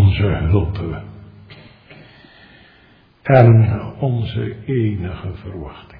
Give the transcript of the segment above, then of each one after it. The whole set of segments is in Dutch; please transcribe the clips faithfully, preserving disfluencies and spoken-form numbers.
onze hulp en onze enige verwachting.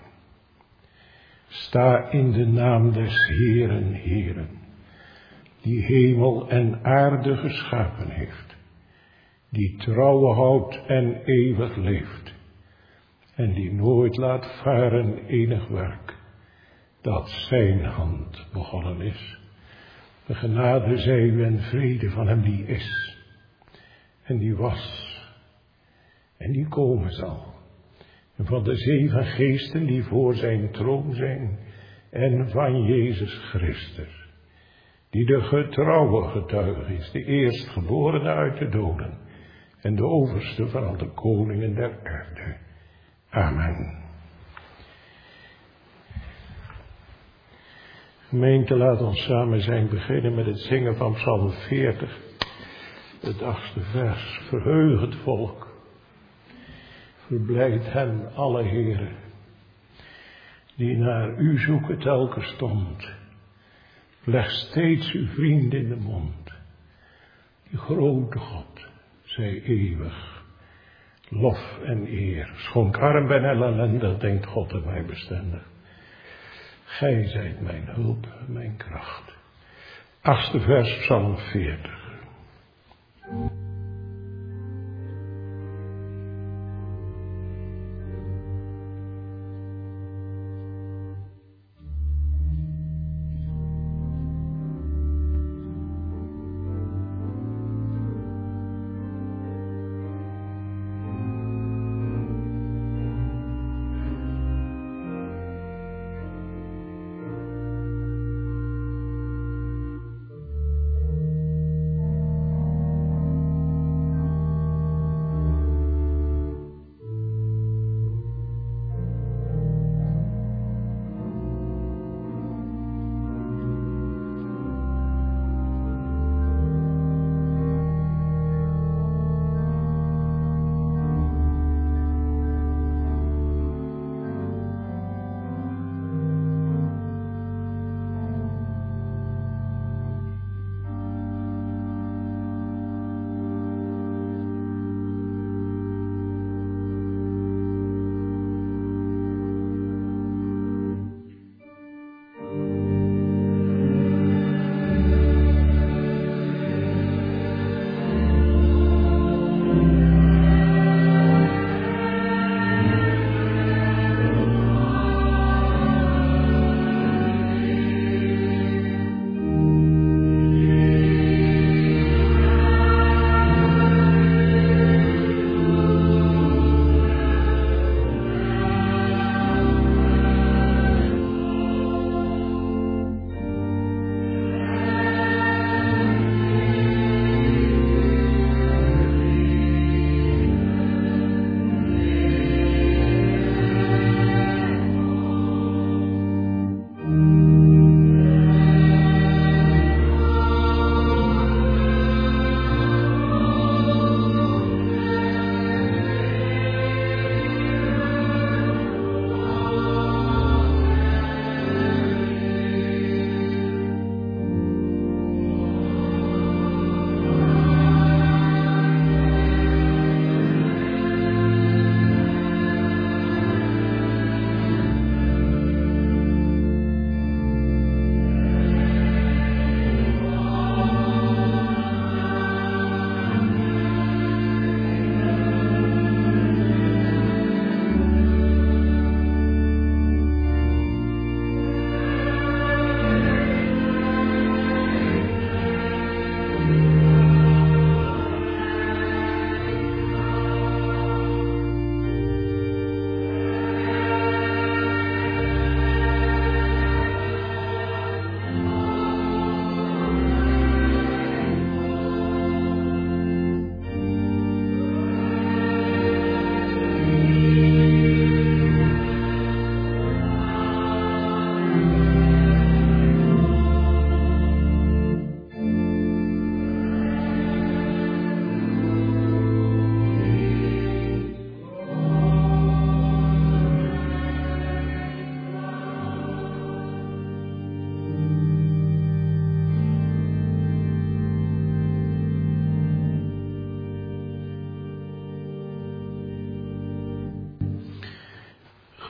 Sta in de naam des Heeren, Heeren, die hemel en aarde geschapen heeft, die trouw houdt en eeuwig leeft, en die nooit laat varen enig werk, dat zijn hand begonnen is. De genade zij u en vrede van hem die is, en die was, en die komen zal, en van de zeven geesten die voor zijn troon zijn, en van Jezus Christus, die de getrouwe getuige is, de eerstgeborene uit de doden, en de overste van al de koningen der aarde. Amen. Gemeente, laat ons samen zijn beginnen met het zingen van Psalm veertig, het achtste vers. Verheug het volk, verblijd hen alle heren, die naar u zoeken telkens stond. Leg steeds uw vriend in de mond. Die grote God, zij eeuwig, lof en eer. Schoon ik arm ben en ellendig, denkt God aan mij bestendig. Gij zijt mijn hulp, mijn kracht. Achtste vers, Psalm veertig.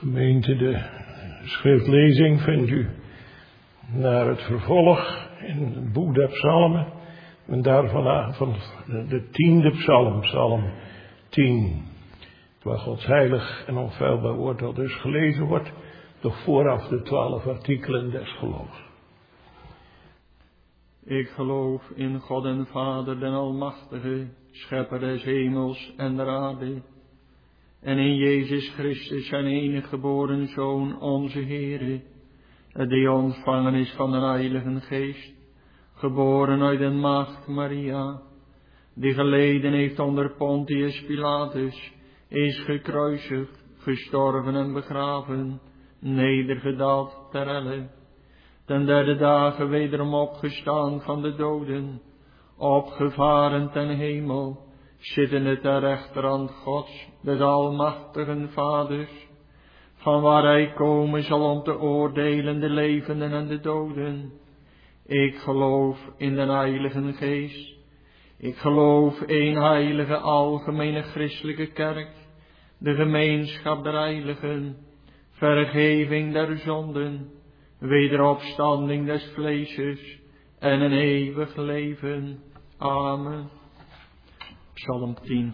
Gemeente, de schriftlezing vindt u naar het vervolg in het boek der psalmen. En daarvan van de tiende psalm, psalm tien. Waar Gods heilig en onfeilbaar woord al dus gelezen wordt. Doch vooraf de twaalf artikelen des geloofs. Ik geloof in God en Vader, den Almachtige, schepper des hemels en der aarde. En in Jezus Christus, zijn enige geboren Zoon, onze Heere, die ontvangen is van de Heilige Geest, geboren uit de maagd Maria, die geleden heeft onder Pontius Pilatus, is gekruisigd, gestorven en begraven, nedergedaald ter helle, ten derde dagen wederom opgestaan van de doden, opgevaren ten hemel, zittende ter rechterhand Gods, des almachtigen Vaders, van waar hij komen zal om te oordelen de levenden en de doden. Ik geloof in de Heilige Geest. Ik geloof één heilige algemene christelijke kerk, de gemeenschap der heiligen, vergeving der zonden, wederopstanding des vleeses en een eeuwig leven. Amen. Psalm tien.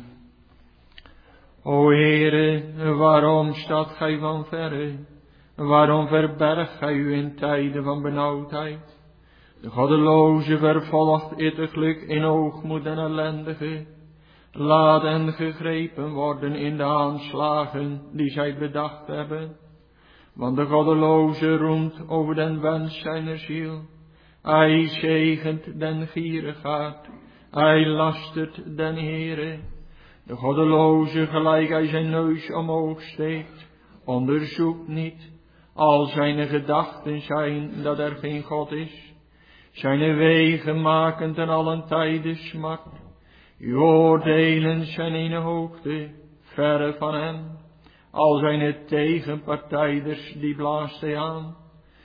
O Heere, waarom staat gij van verre? Waarom verbergt gij u in tijden van benauwdheid? De goddeloze vervolgt ittiglijk in oogmoed en ellendige. Laat hen gegrepen worden in de aanslagen die zij bedacht hebben. Want de goddeloze roemt over den wens zijner ziel. Hij zegent den gierigaard. Hij lastert den Heere. De goddeloze gelijk hij zijn neus omhoog steekt, onderzoekt niet. Al zijn gedachten zijn dat er geen God is. Zijn wegen maken ten allen tijde smart. Uw oordelen zijn in hoogte, verre van hem. Al zijn het tegenpartijders, die blaast hij aan.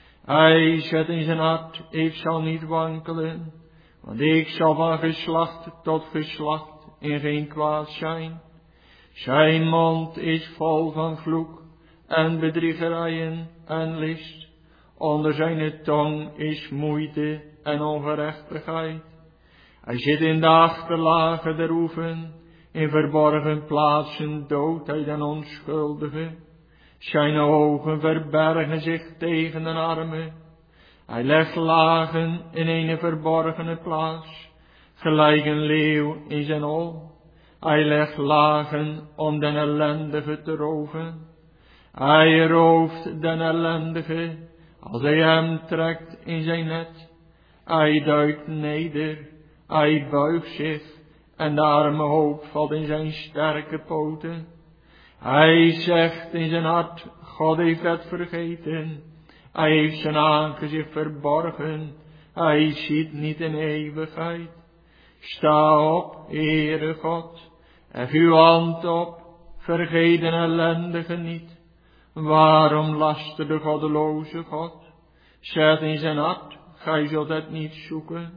Hij zet in zijn hart, ik zal niet wankelen. Want ik zal van geslacht tot geslacht in geen kwaad zijn. Zijn mond is vol van vloek en bedriegerijen en list. Onder zijn tong is moeite en ongerechtigheid. Hij zit in de achterlagen der oeven, in verborgen plaatsen doodt hij den onschuldige. Zijn ogen verbergen zich tegen den arme. Hij legt lagen in een verborgene plaats, gelijk een leeuw in zijn hol. Hij legt lagen om den ellendige te roven. Hij rooft den ellendige, als hij hem trekt in zijn net. Hij duikt neder, hij buigt zich, en de arme hoop valt in zijn sterke poten. Hij zegt in zijn hart, God heeft het vergeten. Hij heeft zijn aangezicht verborgen, hij ziet niet in eeuwigheid. Sta op, Heere God, hef uw hand op, vergeet den ellendige niet. Waarom laster de goddeloze God? Zet in zijn hart, gij zult het niet zoeken.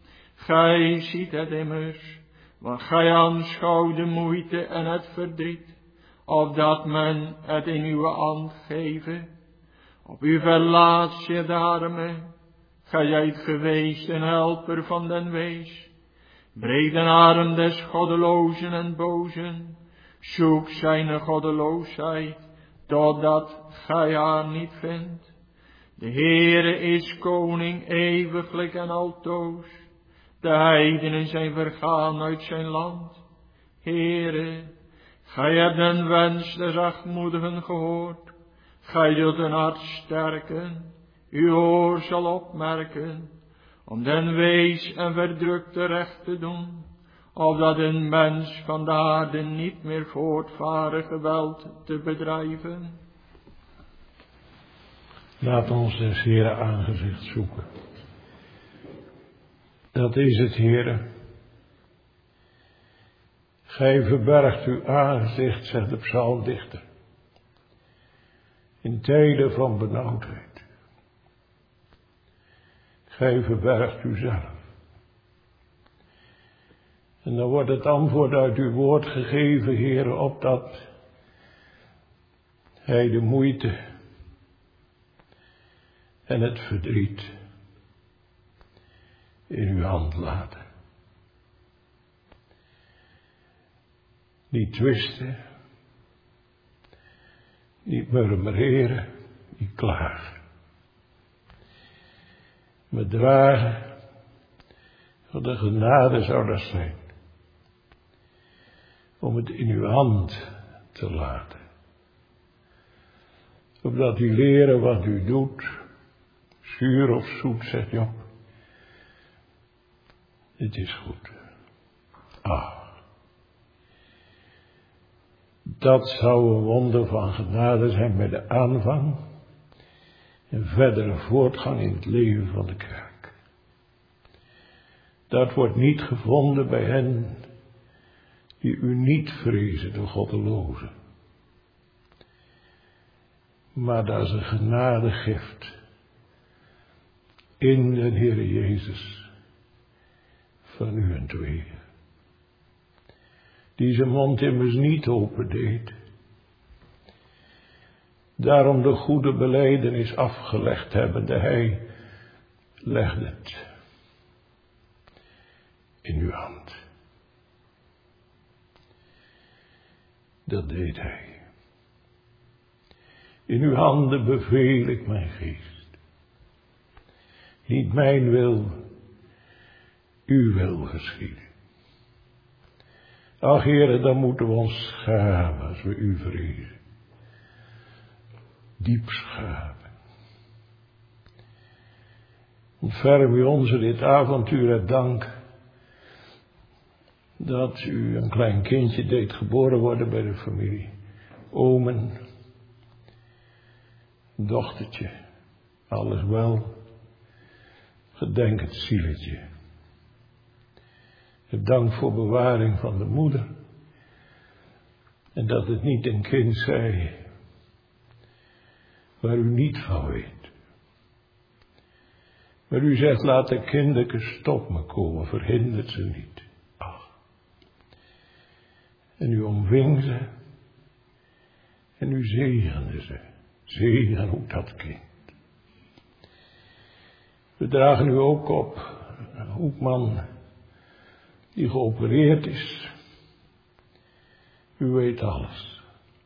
Gij ziet het immers, want gij aanschouwt de moeite en het verdriet, opdat men het in uw hand geven. Op u verlaat zich de arme, gij zijt geweest een helper van den wees. Breek den arm des goddelozen en bozen, zoek zijn goddeloosheid, totdat gij haar niet vindt. De Heere is koning eeuwiglijk en altoos, de heidenen zijn vergaan uit zijn land. Heere, gij hebt den wens des zachtmoedigen gehoord, gij zult een hart sterken, uw oor zal opmerken, om den wees en verdrukte recht te doen, opdat een mens van de aarde niet meer voortvaren geweld te bedrijven. Laat ons des Heere aangezicht zoeken. Dat is het, Heere. Gij verbergt uw aangezicht, zegt de psalmdichter, in tijden van benauwdheid. Gij verbergt uzelf. En dan wordt het antwoord uit uw woord gegeven, Heere, op dat hij de moeite en het verdriet in uw hand laten. Niet twisten, niet murmureren, niet klagen. Maar dragen, wat de genade zou dat zijn, om het in uw hand te laten. Opdat u leren wat u doet, zuur of zoet, zegt Job. Het is goed. Ah. Dat zou een wonder van genade zijn bij de aanvang en verdere voortgang in het leven van de kerk. Dat wordt niet gevonden bij hen die u niet vrezen, de goddelozen. Maar dat is een genadegift in de Heere Jezus van u en tweeën. Die zijn mond immers niet opendeed. Daarom de goede belijdenis afgelegd hebbende, hij legde het in uw hand. Dat deed hij. In uw handen beveel ik mijn geest. Niet mijn wil, uw wil geschieden. Ach, Heere, dan moeten we ons schamen als we u vrezen. Diep schamen. Ontferm u ons in dit avontuur het dank dat u een klein kindje deed geboren worden bij de familie. Omen, dochtertje, alles wel. Gedenk het zieletje. Het dank voor bewaring van de moeder. En dat het niet een kind zij waar u niet van weet. Maar u zegt, laat de kindertjes tot me komen, verhindert ze niet. Ach. En u omving ze. En u zegende ze. Zegen ook dat kind. We dragen u ook op, Hoekman, die geopereerd is. U weet alles.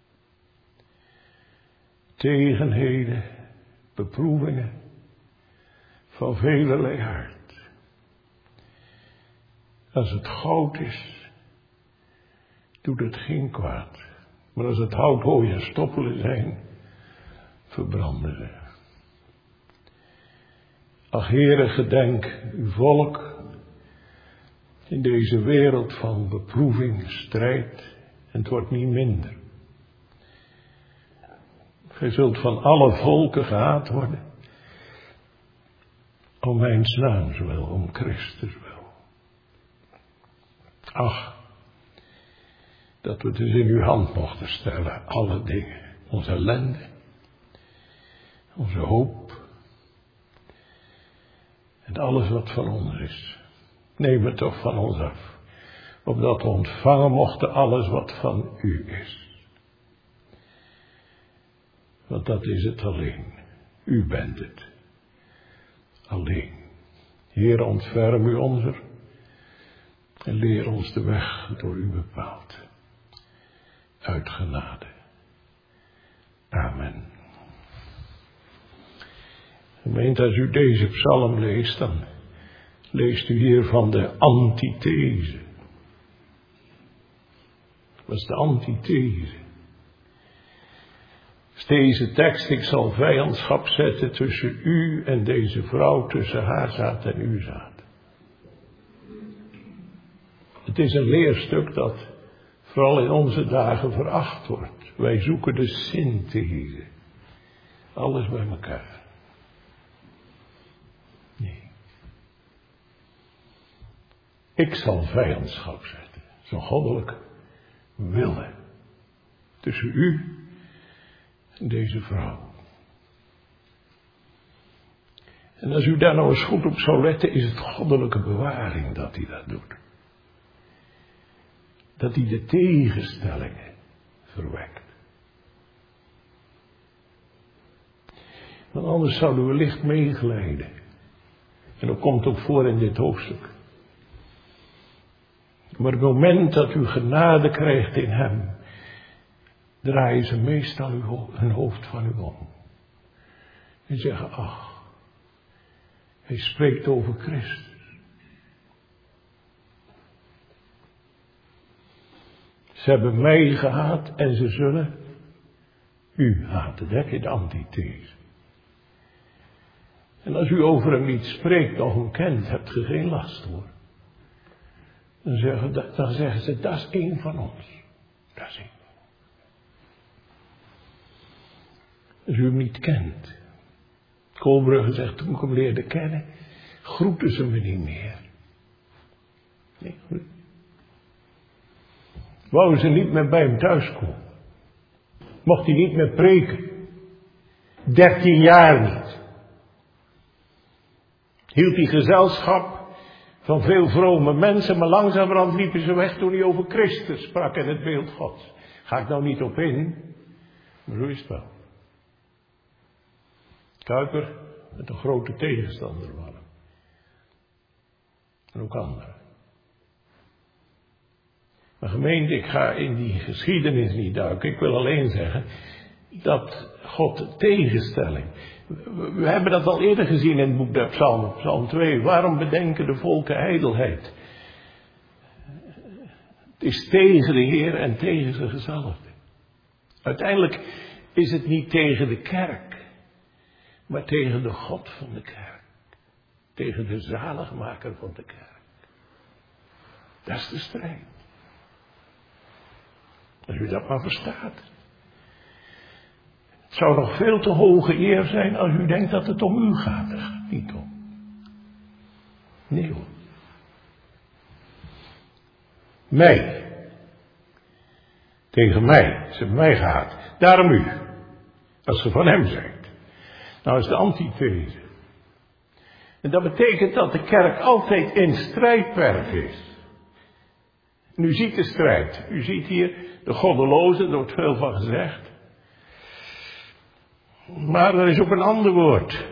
Tegenheden, beproevingen van velerlei aard. Als het goud is, doet het geen kwaad. Maar als het hout, hooi en stoppelen zijn, verbranden ze. Ach, Heere, gedenk uw volk in deze wereld van beproeving, strijd, en het wordt niet minder. Gij zult van alle volken gehaat worden, om mijn naams wil, om Christus wil. Ach, dat we het dus in uw hand mochten stellen, alle dingen, onze ellende, onze hoop, en alles wat van ons is. Neem het toch van ons af, opdat we ontvangen mochten alles wat van u is. Want dat is het alleen. U bent het. Alleen. Heer, ontferm u onzer en leer ons de weg door u bepaald. Uit genade. Amen. Gemeente, als u deze psalm leest, dan leest u hier van de antithese. Wat is de antithese? Is deze tekst, ik zal vijandschap zetten tussen u en deze vrouw, tussen haar zaad en uw zaad. Het is een leerstuk dat vooral in onze dagen veracht wordt. Wij zoeken de synthese. Alles bij elkaar. Nee. Ik zal vijandschap zetten. Zo'n goddelijk willen. Tussen u en deze vrouw. En als u daar nou eens goed op zou letten, is het goddelijke bewaring dat hij dat doet. Dat hij de tegenstellingen verwekt. Want anders zouden we licht meeglijden. En dat komt ook voor in dit hoofdstuk. Maar het moment dat u genade krijgt in hem, draaien ze meestal hun hoofd van u om. En zeggen, ach, hij spreekt over Christus. Ze hebben mij gehaat en ze zullen u haten. Dat is de antithese. En als u over hem niet spreekt of hem kent, hebt u geen last hoor. Dan zeggen, dan zeggen ze, dat is één van ons. Dat is één. Als u hem niet kent. Koolbrugge zegt, toen ik hem leerde kennen, groeten ze me niet meer. Nee, goed. Wouden ze niet meer bij hem thuiskomen. Mocht hij niet meer preken. Dertien jaar niet. Hield hij gezelschap van veel vrome mensen, maar langzamerhand liepen ze weg toen hij over Christus sprak en het beeld Gods. Ga ik nou niet op in, maar zo is het wel. Kuiper met een grote tegenstander van hem. En ook anderen. Maar gemeente, ik ga in die geschiedenis niet duiken. Ik wil alleen zeggen dat God de tegenstelling. We hebben dat al eerder gezien in het boek der Psalmen, Psalm twee. Waarom bedenken de volken ijdelheid? Het is tegen de Heer en tegen zijn gezalfde. Uiteindelijk is het niet tegen de kerk, maar tegen de God van de kerk. Tegen de zaligmaker van de kerk. Dat is de strijd. Als u dat maar verstaat. Het zou nog veel te hoge eer zijn als u denkt dat het om u gaat. Dat gaat niet om. Nee hoor. Mij. Tegen mij. Ze hebben mij gehaat. Daarom u. Als ze van hem zijn. Nou is de antithese. En dat betekent dat de kerk altijd in strijdperk is. En u ziet de strijd. U ziet hier de goddelozen, er wordt veel van gezegd. Maar er is ook een ander woord.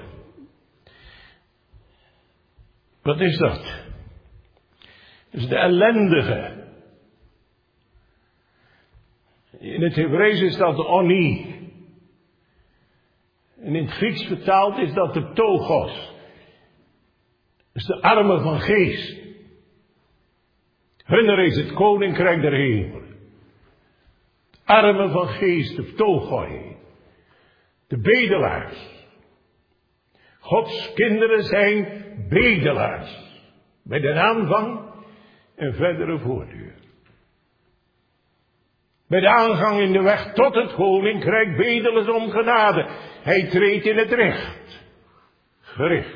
Wat is dat? Dat is de ellendige. In het Hebreeuws is dat de oni. En in het Grieks vertaald is dat de togos. Dat is de arme van geest. Hunner is het koninkrijk der hemelen. Armen van geest, de togoi. De bedelaars. Gods kinderen zijn bedelaars. Bij de aanvang en verdere voortduur. Bij de aangang in de weg tot het koninkrijk bedelen ze om genade. Hij treedt in het recht. Gericht.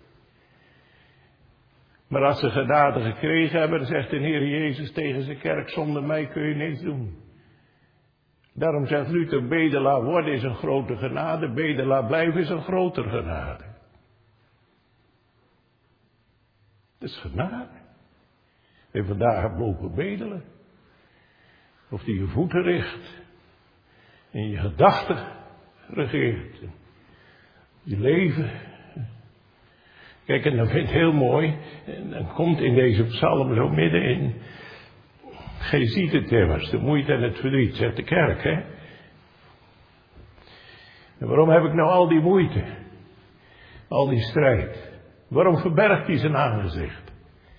Maar als ze genade gekregen hebben, zegt de Heer Jezus tegen zijn kerk, zonder mij kun je niets doen. Daarom zegt Luther, bedelaar worden is een grote genade, bedelaar blijven is een groter genade. Het is genade. En vandaag heb mogen bedelen. Of die je voeten richt. En je gedachten regeert. Je leven. Kijk, en dat vind ik heel mooi. En dan komt in deze psalm zo middenin. Gij ziet het immers, de moeite en het verdriet, zegt de kerk, hè. En waarom heb ik nou al die moeite? Al die strijd? Waarom verbergt hij zijn aangezicht?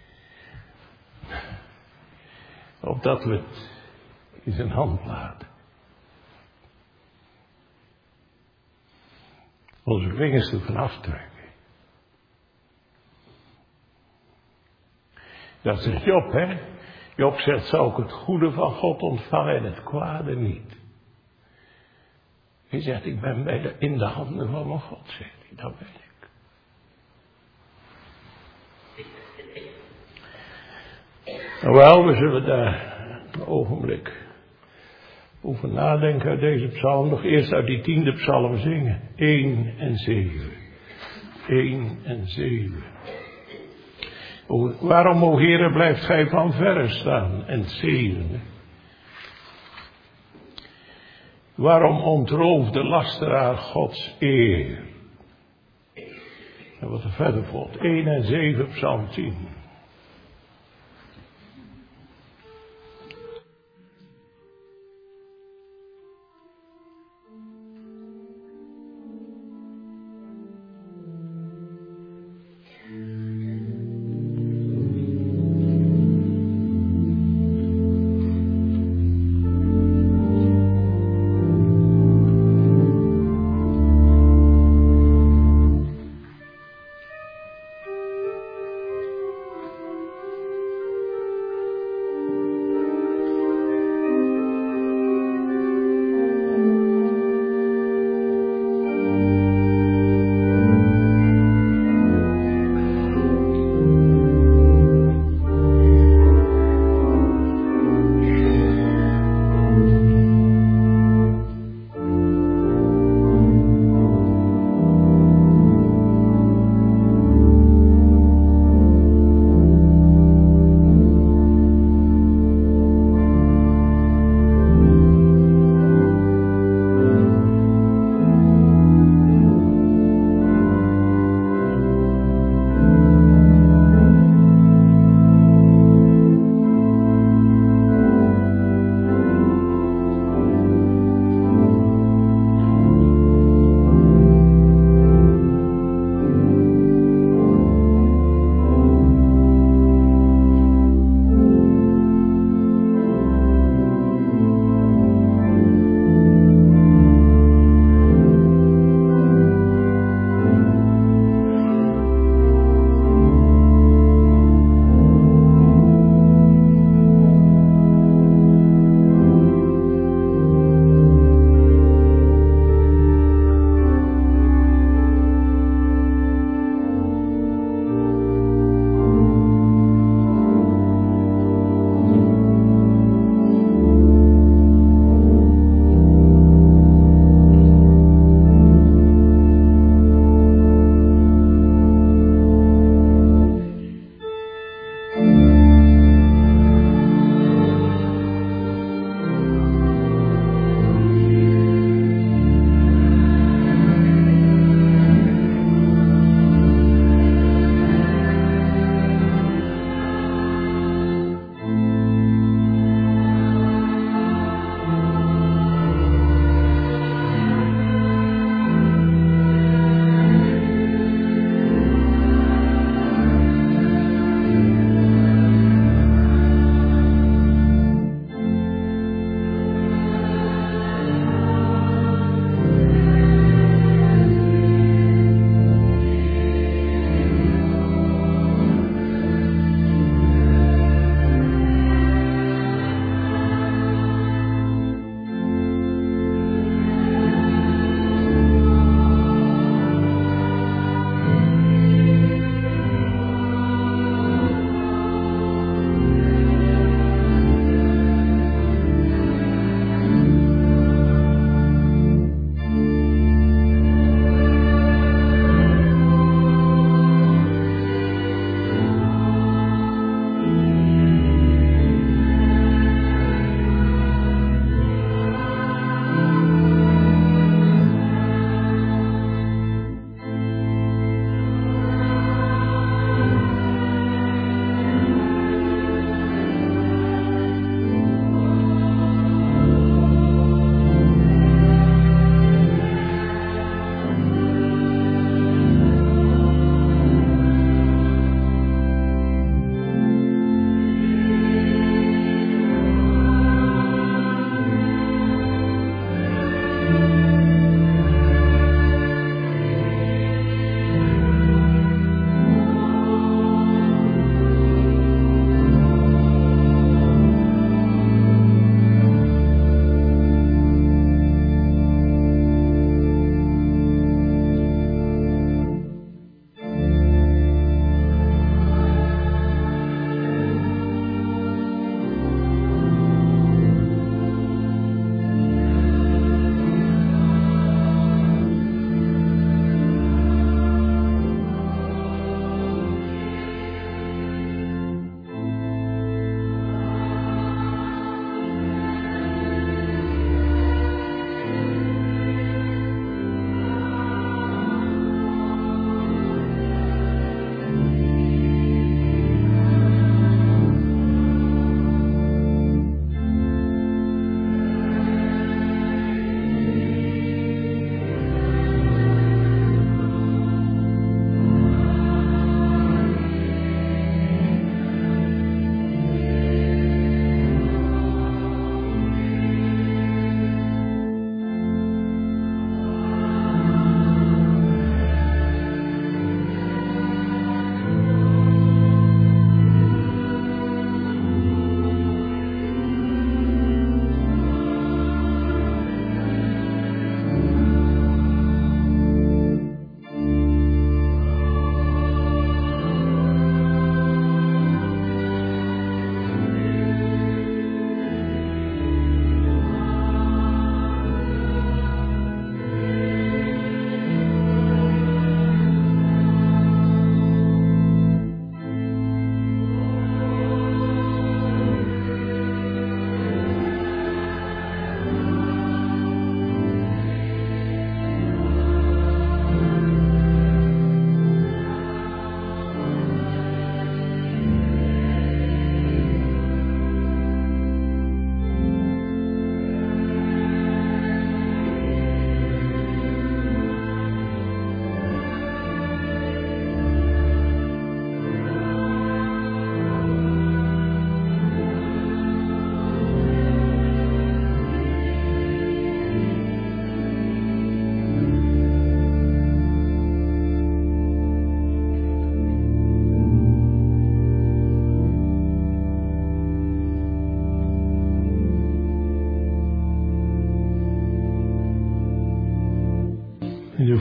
Opdat we het in zijn hand laten. Onze vingers ervan aftrekken. Dat zegt Job, hè. Job zegt, zou ik het goede van God ontvangen en het kwade niet. Hij zegt, ik ben bij de, in de handen van mijn God, zegt hij, dat ben ik. Nou wel, we zullen daar een ogenblik over nadenken uit deze psalm. Nog eerst uit die tiende psalm zingen. één en zeven. één en zeven. O, waarom, o Heere, blijft gij van verre staan? En zevende. Waarom ontrooft de lasteraar Gods eer? En wat er verder volgt, één en zeven, Psalm tien.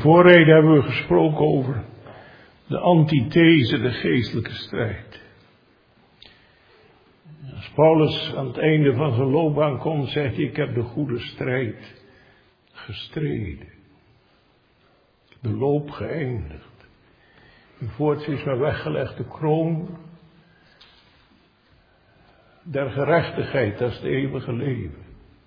voorreden hebben we gesproken over de antithese, de geestelijke strijd. Als Paulus aan het einde van zijn loopbaan komt, zegt hij, ik heb de goede strijd gestreden. De loop geëindigd. En voorts is mij weggelegd de kroon der gerechtigheid, dat is het eeuwige leven.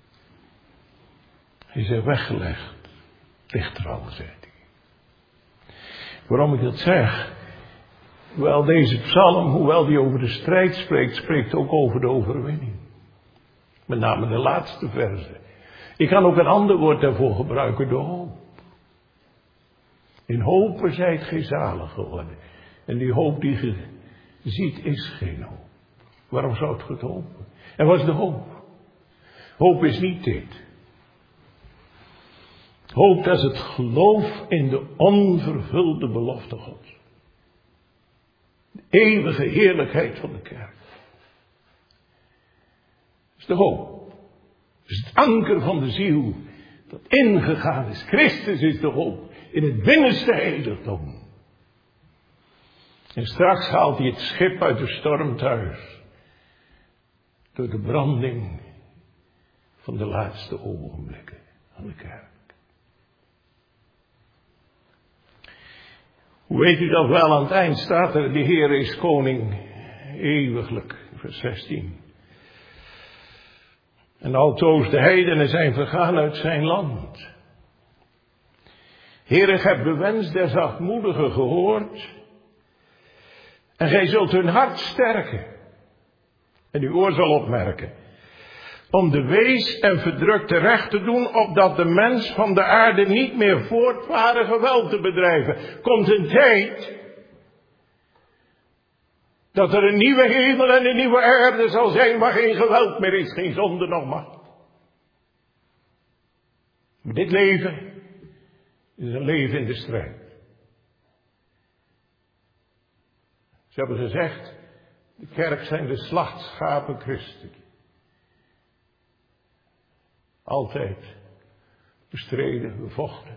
Hij is weggelegd. Ligt er al, zegt hij. Waarom ik dat zeg? Wel, deze psalm, hoewel die over de strijd spreekt, spreekt ook over de overwinning. Met name de laatste verse. Ik kan ook een ander woord daarvoor gebruiken, de hoop. In hopen zijt gij zalig geworden. En die hoop die je ziet is geen hoop. Waarom zou het goed hopen? En wat is de hoop? Hoop is niet dit. Hoop, dat is het geloof in de onvervulde belofte Gods. De eeuwige heerlijkheid van de kerk. Dat is de hoop. Dat is het anker van de ziel dat ingegaan is. Christus is de hoop in het binnenste heiligdom. En straks haalt hij het schip uit de storm thuis. Door de branding van de laatste ogenblikken van de kerk. Hoe weet u dat wel? Aan het eind staat er, de Heer is koning eeuwiglijk, vers zestien. En altoos de heidenen zijn vergaan uit zijn land. Heer, ik heb de wens der zachtmoedigen gehoord. En gij zult hun hart sterken. En uw oor zal opmerken. Om de wees en verdrukte recht te doen, opdat de mens van de aarde niet meer voortvaren geweld te bedrijven. Komt een tijd dat er een nieuwe hemel en een nieuwe aarde zal zijn waar geen geweld meer is, geen zonde nog macht. Maar dit leven is een leven in de strijd. Ze hebben gezegd, de kerk zijn de slachtschapen Christi. Altijd bestreden, bevochten.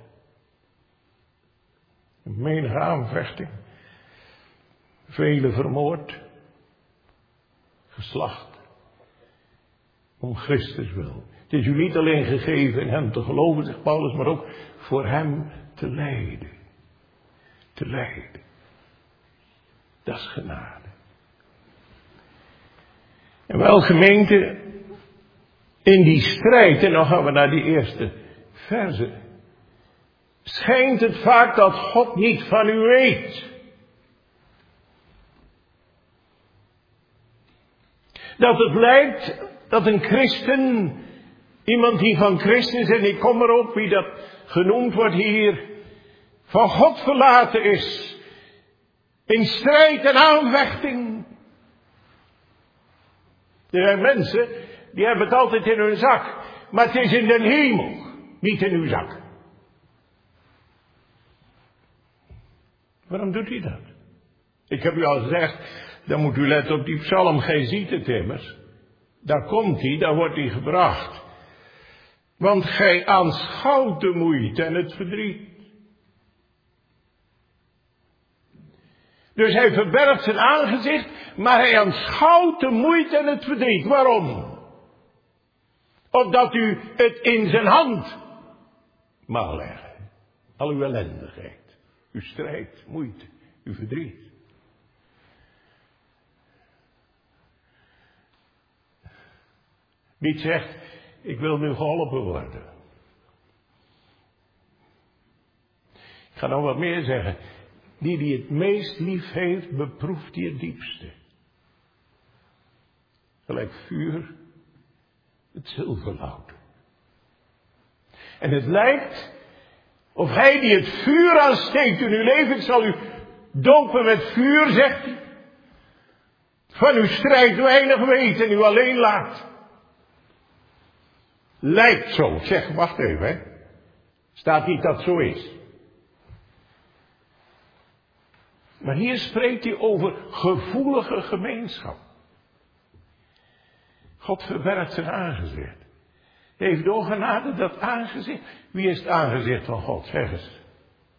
Een menige aanvechting. Velen vermoord. Geslacht. Om Christus wil. Het is u niet alleen gegeven in hem te geloven, zegt Paulus, maar ook voor hem te lijden. Te lijden. Dat is genade. En wel gemeente, in die strijd, en dan gaan we naar die eerste verse, schijnt het vaak dat God niet van u weet. Dat het lijkt dat een christen, iemand die van Christus, en ik kom erop wie dat genoemd wordt hier, van God verlaten is. In strijd en aanvechting. Er zijn mensen, die hebben het altijd in hun zak. Maar het is in de hemel, niet in uw zak. Waarom doet hij dat? Ik heb u al gezegd, dan moet u letten op die psalm, gij ziet het immers. Daar komt hij, daar wordt hij gebracht. Want gij aanschouwt de moeite en het verdriet. Dus hij verbergt zijn aangezicht, maar hij aanschouwt de moeite en het verdriet. Waarom? Opdat u het in zijn hand mag leggen. Al uw ellendigheid, uw strijd, moeite, uw verdriet. Niet zegt, ik wil nu geholpen worden. Ik ga nog wat meer zeggen. Die die het meest lief heeft, beproeft die het diepste. Gelijk vuur, het zilverlout. En het lijkt, of hij die het vuur aansteekt in uw leven, ik zal u dopen met vuur, zegt hij. Van uw strijd weinig weet en u alleen laat. Lijkt zo. Zeg, wacht even, hè. Staat niet dat het zo is. Maar hier spreekt hij over gevoelige gemeenschap. God verbergt zijn aangezicht. Hij heeft door genade dat aangezicht. Wie is het aangezicht van God? Zeg eens.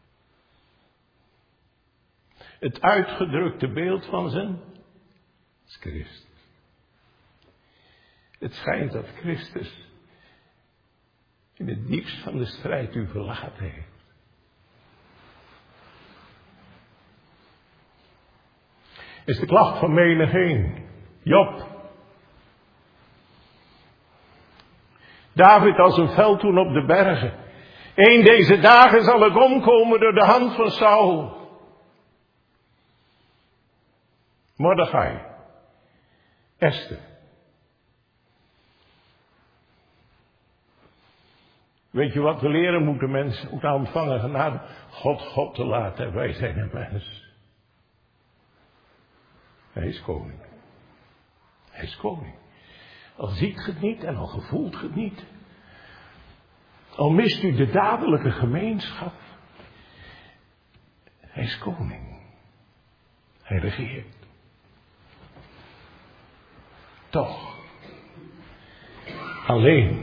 Het uitgedrukte beeld van zijn is Christus. Het schijnt dat Christus in het diepst van de strijd u verlaten heeft. Is de klacht van menigeen. Job. David als een veldhoen op de bergen. Eén deze dagen zal ik omkomen door de hand van Saul. Mordechai. Esther. Weet je wat we leren moeten mensen moeten ontvangen genade? God God te laten en wij zijn een mens. Hij is koning. Hij is koning. Al ziet ge het niet en al gevoelt ge het niet. Al mist u de dadelijke gemeenschap. Hij is koning. Hij regeert. Toch. Alleen.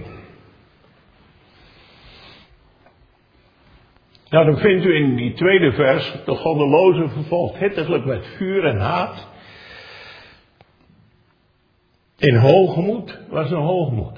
Nou, dan vindt u in die tweede vers, de goddeloze vervolgt hittiglijk met vuur en haat. In hoogmoed, wat is een hoogmoed?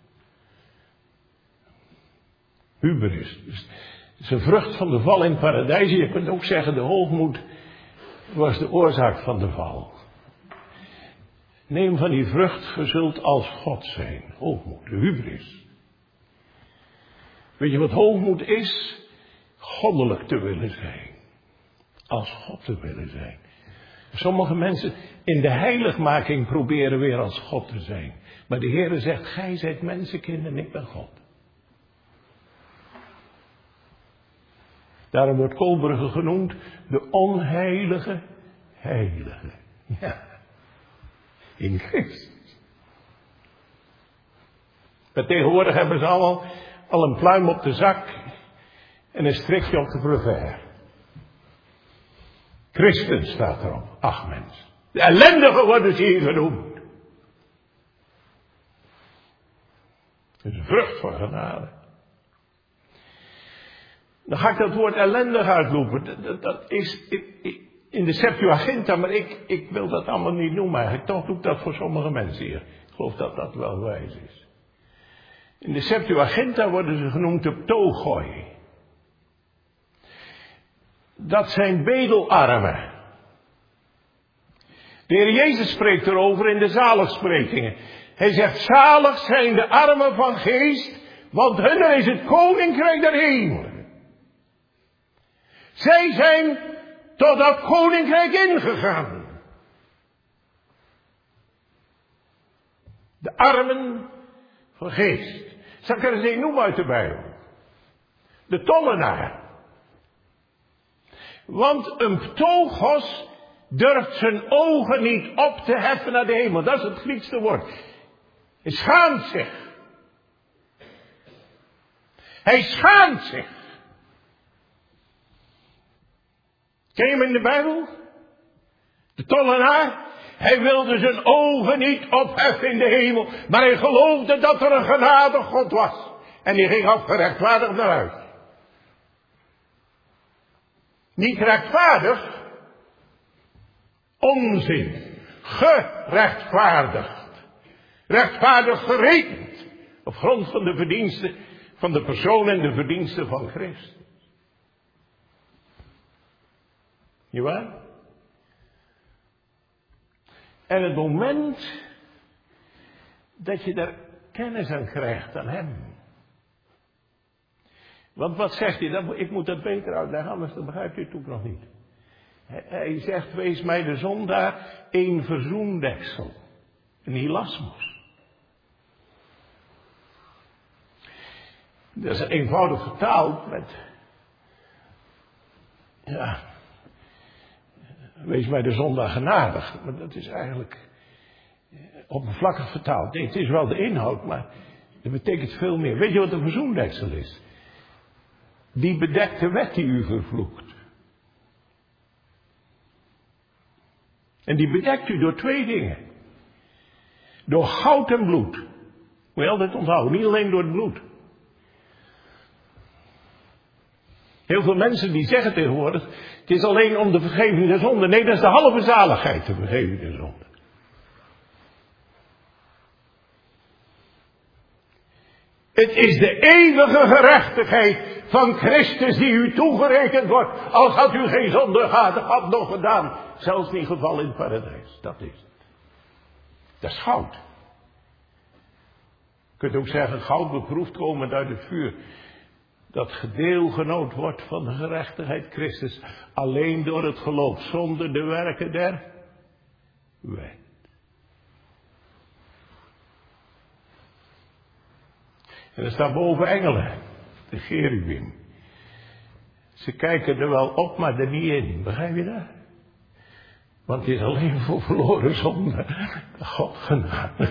Hubris. Dus het is een vrucht van de val in het paradijs. Je kunt ook zeggen, de hoogmoed was de oorzaak van de val. Neem van die vrucht, ge zult als God zijn. Hoogmoed, de hubris. Weet je wat hoogmoed is? Goddelijk te willen zijn. Als God te willen zijn. Sommige mensen in de heiligmaking proberen weer als God te zijn. Maar de Heere zegt, gij zijt mensenkind en ik ben God. Daarom wordt Kolbrugge genoemd de onheilige heilige. Ja. In Christus. Maar tegenwoordig hebben ze allemaal al een pluim op de zak en een strikje op de brevet. Christen staat erop. Ach mens. De ellendigen worden ze hier genoemd. Het is een vrucht van genade. Dan ga ik dat woord ellendig uitroepen. Dat, dat is in de Septuaginta, maar ik, ik wil dat allemaal niet noemen eigenlijk. Toch doe ik dat voor sommige mensen hier. Ik geloof dat dat wel wijs is. In de Septuaginta worden ze genoemd de ptogoi. Dat zijn bedelarmen. De Heer Jezus spreekt erover in de zaligsprekingen. Hij zegt, zalig zijn de armen van geest, want hun is het koninkrijk der hemelen. Zij zijn tot dat koninkrijk ingegaan. De armen van geest. Zal ik er eens een noemen uit de Bijbel? De tollenaar. Want een ptogos durft zijn ogen niet op te heffen naar de hemel. Dat is het Griekse woord. Hij schaamt zich. Hij schaamt zich. Ken je hem in de Bijbel? De tollenaar. Hij wilde zijn ogen niet opheffen in de hemel. Maar hij geloofde dat er een genadig God was. En hij ging afgerechtvaardigd naar huis. Niet rechtvaardig. Onzin. Gerechtvaardigd. Rechtvaardig gerekend. Op grond van de verdiensten van de persoon en de verdiensten van Christus. Nietwaar? En het moment dat je daar kennis aan krijgt aan hem. Want wat zegt hij? Dat, ik moet dat beter uitleggen, anders dan begrijpt u het ook nog niet. Hij, hij zegt, wees mij de zondaar een verzoendeksel. Een hilasmos. Dat is eenvoudig vertaald met, ja, wees mij de zondaar genadig. Maar dat is eigenlijk oppervlakkig vertaald. Nee, het is wel de inhoud, maar het betekent veel meer. Weet je wat een verzoendeksel is? Die bedekte wet die u vervloekt. En die bedekt u door twee dingen. Door goud en bloed. Moet je altijd onthouden, niet alleen door het bloed. Heel veel mensen die zeggen tegenwoordig, het is alleen om de vergeving der zonde. Nee, dat is de halve zaligheid, de vergeving der zonde. Het is de eeuwige gerechtigheid van Christus die u toegerekend wordt. Als had u geen zonde gehad nog gedaan. Zelfs niet gevallen in het paradijs. Dat is het. Dat is goud. Je kunt ook zeggen, goud beproefd komend uit het vuur. Dat gedeelgenoot wordt van de gerechtigheid Christus. Alleen door het geloof, zonder de werken der wet. En er staan boven engelen, de cherubim. Ze kijken er wel op, maar er niet in. Begrijp je dat? Want het is alleen voor verloren zonde. God genade.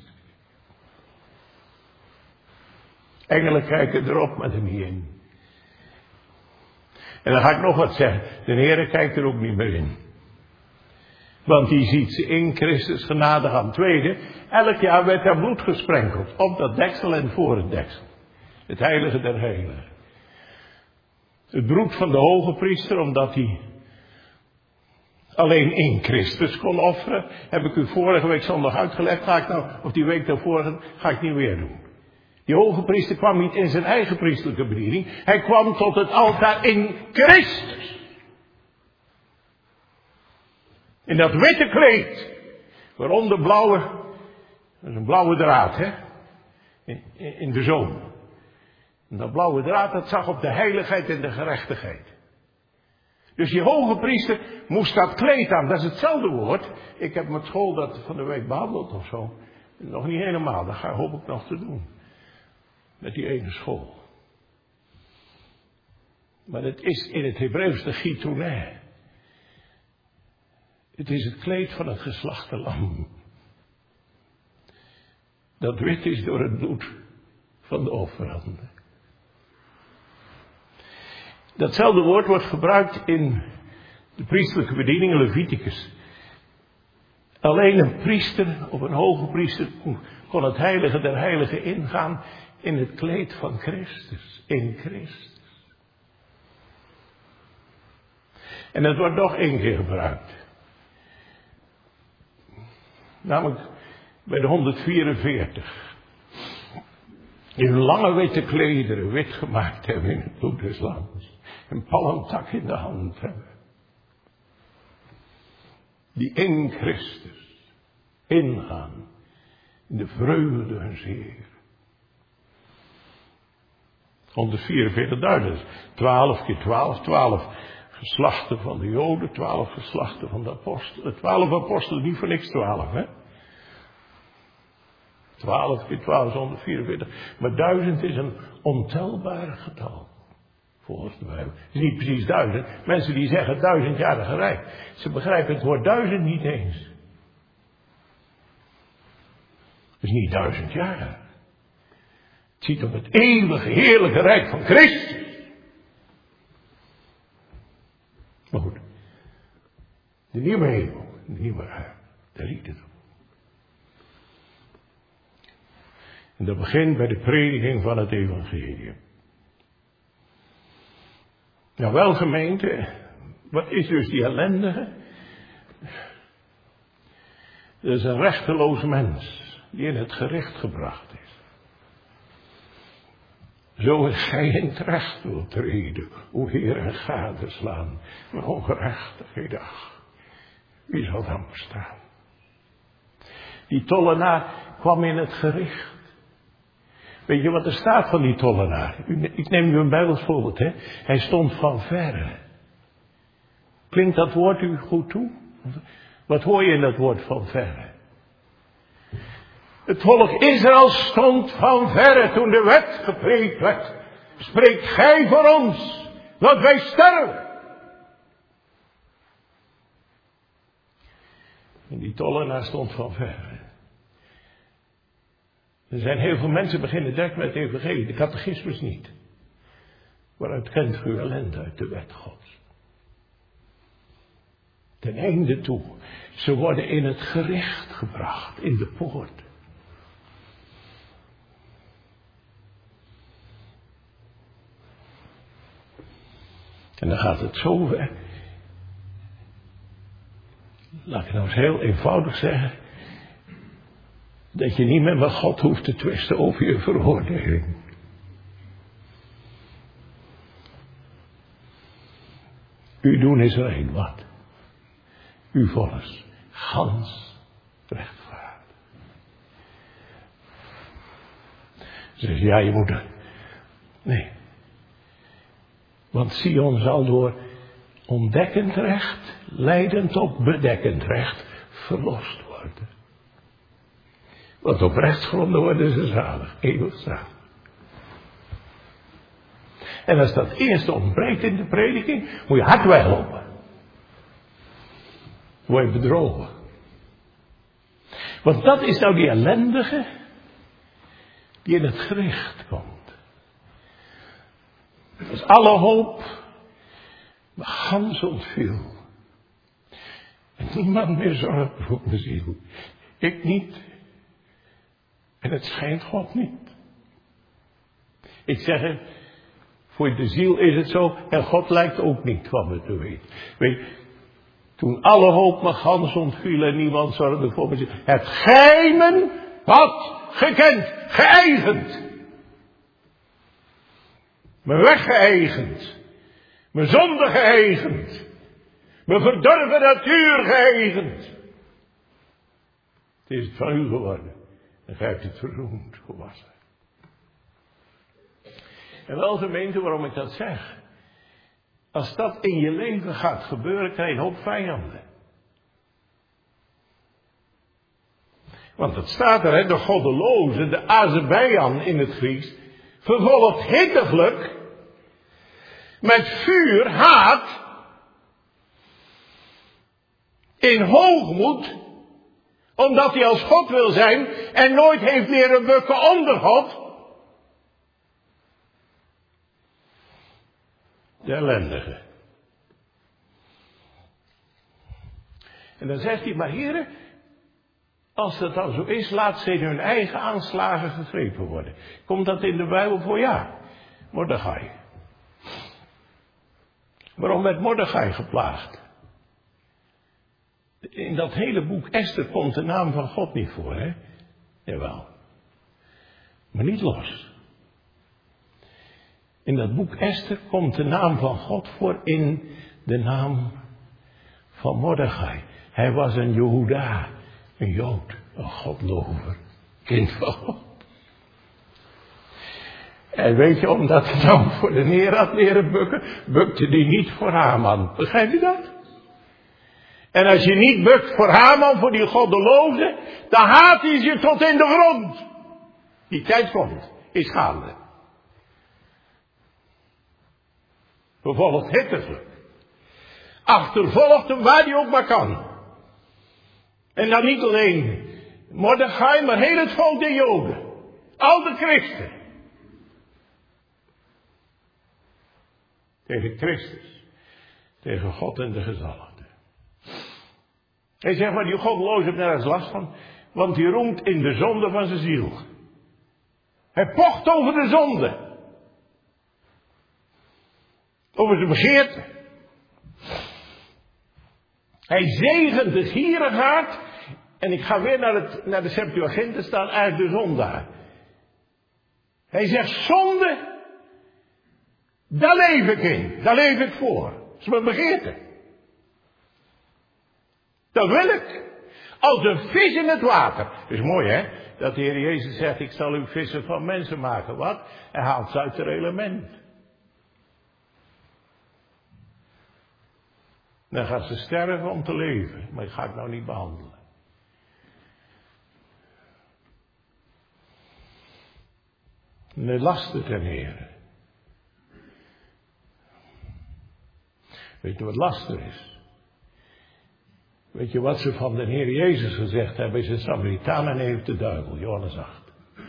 Engelen kijken erop, maar er niet in. En dan ga ik nog wat zeggen. De Heere kijkt er ook niet meer in. Want die ziet ze in Christus genade gaan. Tweede, elk jaar werd er bloed gesprenkeld. Op dat deksel en voor het deksel. Het heilige der heiligen. Het bloed van de hoge priester, omdat hij alleen in Christus kon offeren. Heb ik u vorige week zondag uitgelegd. Ga ik nou, of die week daarvoor, ga ik niet weer doen. Die hoge priester kwam niet in zijn eigen priestelijke bediening. Hij kwam tot het altaar in Christus. In dat witte kleed. Waaronder blauwe. Dat is een blauwe draad, hè. In, in, in de zoom. En dat blauwe draad, dat zag op de heiligheid en de gerechtigheid. Dus die hoge priester moest dat kleed aan. Dat is hetzelfde woord. Ik heb met school dat van de week behandeld of zo. Nog niet helemaal. Dat ga, hoop ik nog te doen. Met die ene school. Maar het is in het Hebreeuws de chitonē. Het is het kleed van het geslachte lam. Dat wit is door het bloed van de offeranden. Datzelfde woord wordt gebruikt in de priestelijke bediening in Leviticus. Alleen een priester of een hoge priester kon het heilige der heiligen ingaan in het kleed van Christus. In Christus. En dat wordt nog één keer gebruikt. Namelijk bij de honderdvierenveertig. Die hun lange witte klederen wit gemaakt hebben in het bloed des lams. Een palmtak in de hand hebben. Die in Christus ingaan. In de vreugde hun Heer. honderdvierenveertigduizend. twaalf keer twaalf. twaalf geslachten van de Joden. twaalf geslachten van de apostelen. twaalf apostelen, niet voor niks twaalf, hè. twaalf keer twaalf is honderdvierenveertig. Maar duizend is een ontelbaar getal. Volgens de Bijbel. Het is niet precies duizend. Mensen die zeggen duizendjarige rijk. Ze begrijpen het woord duizend niet eens. Het is niet duizend jaar. Het ziet op het eeuwige heerlijke rijk van Christus. Maar goed. De nieuwe hemel. De nieuwe aarde. Daar liet het op. En dat begint bij de prediking van het evangelie. Nou wel gemeente, wat is dus die ellendige? Dat is een rechteloos mens die in het gericht gebracht is. Zo is gij in het recht wilt treden, o Heer, en gadeslaan, maar ongerechtigheid, ach, wie zal dan bestaan? Die tollenaar kwam in het gericht. Weet je wat er staat van die tollenaar? Ik neem u een Bijbels voorbeeld, hè. Hij stond van verre. Klinkt dat woord u goed toe? Wat hoor je in dat woord van verre? Het volk Israël stond van verre toen de wet gepreekt werd. Spreekt gij voor ons, dat wij sterven. En die tollenaar stond van verre. Er zijn heel veel mensen beginnen direct met het evangelie, de catechismus niet. Waaruit kent u ellende uit de wet Gods. Ten einde toe, ze worden in het gericht gebracht, in de poort. En dan gaat het zo ver. Laat ik nou eens heel eenvoudig zeggen. Dat je niet meer met God hoeft te twisten over je veroordeling. U doen is alleen wat. U volgens gans rechtvaardig. Zeg ja, je moet er. Nee. Want Sion zal door ontdekkend recht, leidend op bedekkend recht, verlost worden. Want op rechtsgronden worden ze zalig, eeuwig zalig. En als dat eerste ontbreekt in de prediking, moet je hard weglopen. Word je bedrogen. Want dat is nou die ellendige die in het gericht komt. Als alle hoop me gans ontviel. En niemand meer zorgt voor mijn ziel. Ik niet. En het schijnt God niet. Ik zeg het, voor de ziel is het zo. En God lijkt ook niet van me te weten. Weet je, toen alle hoop me gans ontviel en niemand zorgde voor mijn ziel. Het geheimen had gekend, geëigend. Me weggeëigend. Me zonde geëigend. Me verdorven natuur geëigend. Het is het van u geworden. En gij hebt het verroemd gewassen. En wel gemeente waarom ik dat zeg. Als dat in je leven gaat gebeuren, krijg je een hoop vijanden. Want het staat er, hè, de goddeloze, de Azerbeian in het Grieks, vervolgt hittiglijk, met vuur, haat, in hoogmoed, omdat hij als God wil zijn en nooit heeft leren bukken onder God. De ellendige. En dan zegt hij, maar heren, als dat dan zo is, laat ze in hun eigen aanslagen gegrepen worden. Komt dat in de Bijbel voor? Ja. Mordechai. Waarom werd Mordechai geplaagd? In dat hele boek Esther komt de naam van God niet voor, hè? Jawel. Maar niet los. In dat boek Esther komt de naam van God voor in de naam van Mordechai. Hij was een Jehuda, een Jood, een godlover, kind van God. En weet je, omdat hij nou voor de Heer had leren bukken, bukte hij niet voor Haman. Begrijp je dat? En als je niet bukt voor Haman, voor die goddeloze, dan haat hij je tot in de grond. Die tijd komt, is gaande. Vervolgt hittiglijk. Achtervolgt hem waar hij ook maar kan. En dan niet alleen Mordechai, maar heel het volk der Joden. Al de christen. Tegen Christus. Tegen God en de gezalfde. Hij zegt maar, die goddeloze heeft nergens last van. Want die roemt in de zonde van zijn ziel. Hij pocht over de zonde. Over zijn begeerte. Hij zegent de gierigaard. En ik ga weer naar, het, naar de Septuaginta staan, eigenlijk de zondaar. Hij zegt, zonde, daar leef ik in. Daar leef ik voor. Dat is mijn begeerte. Dat wil ik. Als een vis in het water. Dat is mooi, hè? Dat de Heer Jezus zegt, ik zal u vissen van mensen maken. Wat? Hij haalt ze uit het element. Dan gaat ze sterven om te leven. Maar ik ga het nou niet behandelen. De lasten ten Heere. Weet je wat laster is? Weet je wat ze van de Heer Jezus gezegd hebben? Is een Samaritaan en heeft de duivel. Johannes acht.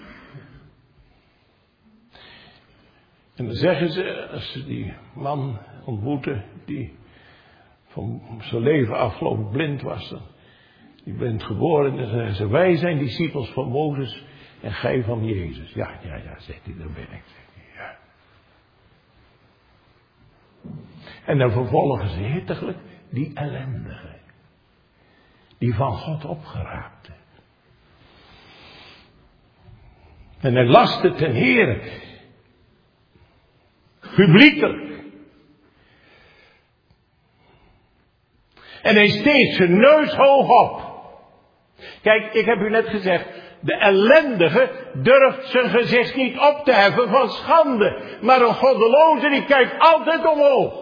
En dan zeggen ze, als ze die man ontmoeten, die van zijn leven afgelopen blind was, dan, die blind geboren, dan zeggen ze, wij zijn discipels van Mozes en gij van Jezus. Ja, ja, ja, zegt hij, daar ben ik. Zegt hij, ja. En dan vervolgen ze hittiglijk die ellendige. Die van God opgeraapte. En hij laste ten Heere. Publiekelijk. En hij steekt zijn neus hoog op. Kijk, ik heb u net gezegd. De ellendige durft zijn gezicht niet op te heffen van schande. Maar een goddeloze die kijkt altijd omhoog.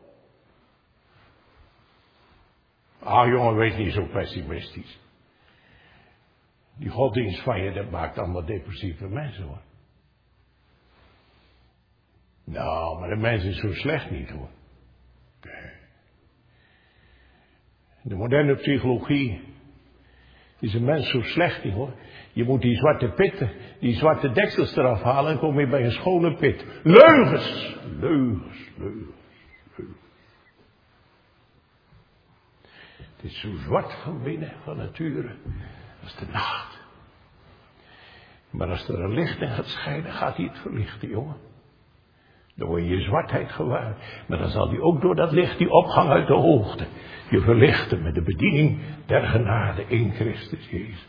Ah jongen, wees niet zo pessimistisch. Die godsdienst van je, dat maakt allemaal depressieve mensen hoor. Nou, maar de mens is zo slecht niet hoor. Nee. De moderne psychologie is een mens zo slecht niet hoor. Je moet die zwarte pitten, die zwarte deksels eraf halen en kom je bij een schone pit. Leugens, leugens, leugens, leugens. Het is zo zwart van binnen, van nature, als de nacht. Maar als er een licht in gaat schijnen, gaat hij het verlichten, jongen. Dan word je je zwartheid gewaar. Maar dan zal hij ook door dat licht, die opgang uit de hoogte, je verlichten met de bediening der genade in Christus Jezus.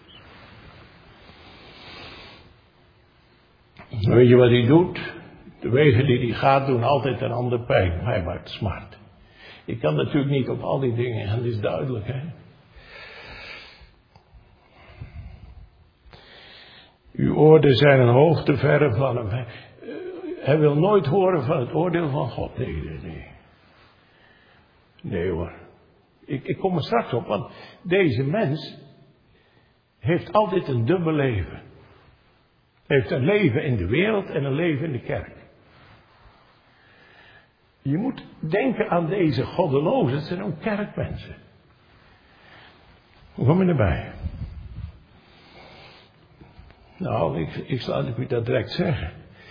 Weet je wat hij doet? De wegen die hij gaat doen altijd een ander pijn. Hij maakt smart. Ik kan natuurlijk niet op al die dingen gaan, dat is duidelijk, hè. Uw oordelen zijn een hoogte verre van hem. Hij wil nooit horen van het oordeel van God. Nee, nee, nee. Nee hoor. Ik, ik kom er straks op, want deze mens heeft altijd een dubbel leven. Hij heeft een leven in de wereld en een leven in de kerk. Je moet denken aan deze goddelozen, het zijn ook kerkmensen. Hoe kom je erbij? Nou, ik, ik zal u dat direct zeggen.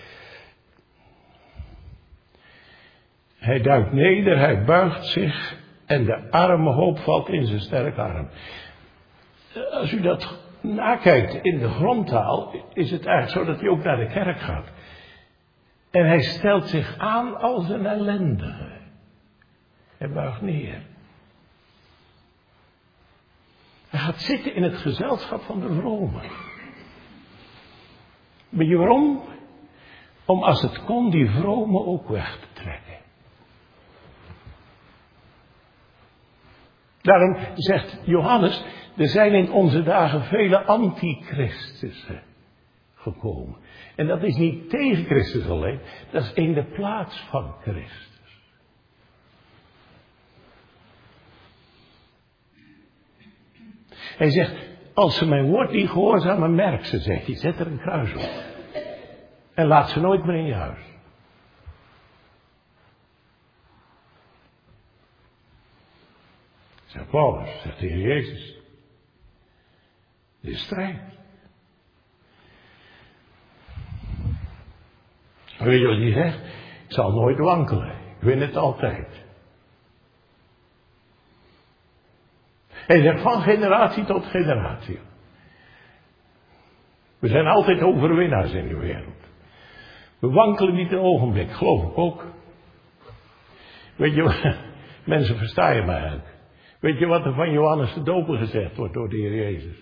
Hij duikt neder, hij buigt zich en de arme hoop valt in zijn sterke arm. Als u dat nakijkt in de grondtaal, is het eigenlijk zo dat hij ook naar de kerk gaat. En hij stelt zich aan als een ellendige. Hij buigt neer. Hij gaat zitten in het gezelschap van de vromen. Weet je waarom? Om als het kon die vromen ook weg te trekken. Daarom zegt Johannes, er zijn in onze dagen vele antichristussen gekomen. En dat is niet tegen Christus alleen, dat is in de plaats van Christus. Hij zegt, als ze mijn woord niet gehoorzamen, merk ze, zegt hij, zet er een kruis op. En laat ze nooit meer in je huis. Zegt Paulus, zegt de Heer Jezus. Dit is strijd. Weet je wat hij zegt? Ik zal nooit wankelen. Ik win het altijd. Hij zegt van generatie tot generatie. We zijn altijd overwinnaars in de wereld. We wankelen niet een ogenblik, geloof ik ook. Weet je wat, mensen verstaan je mij eigenlijk. Weet je wat er van Johannes de Doper gezegd wordt door de Heer Jezus?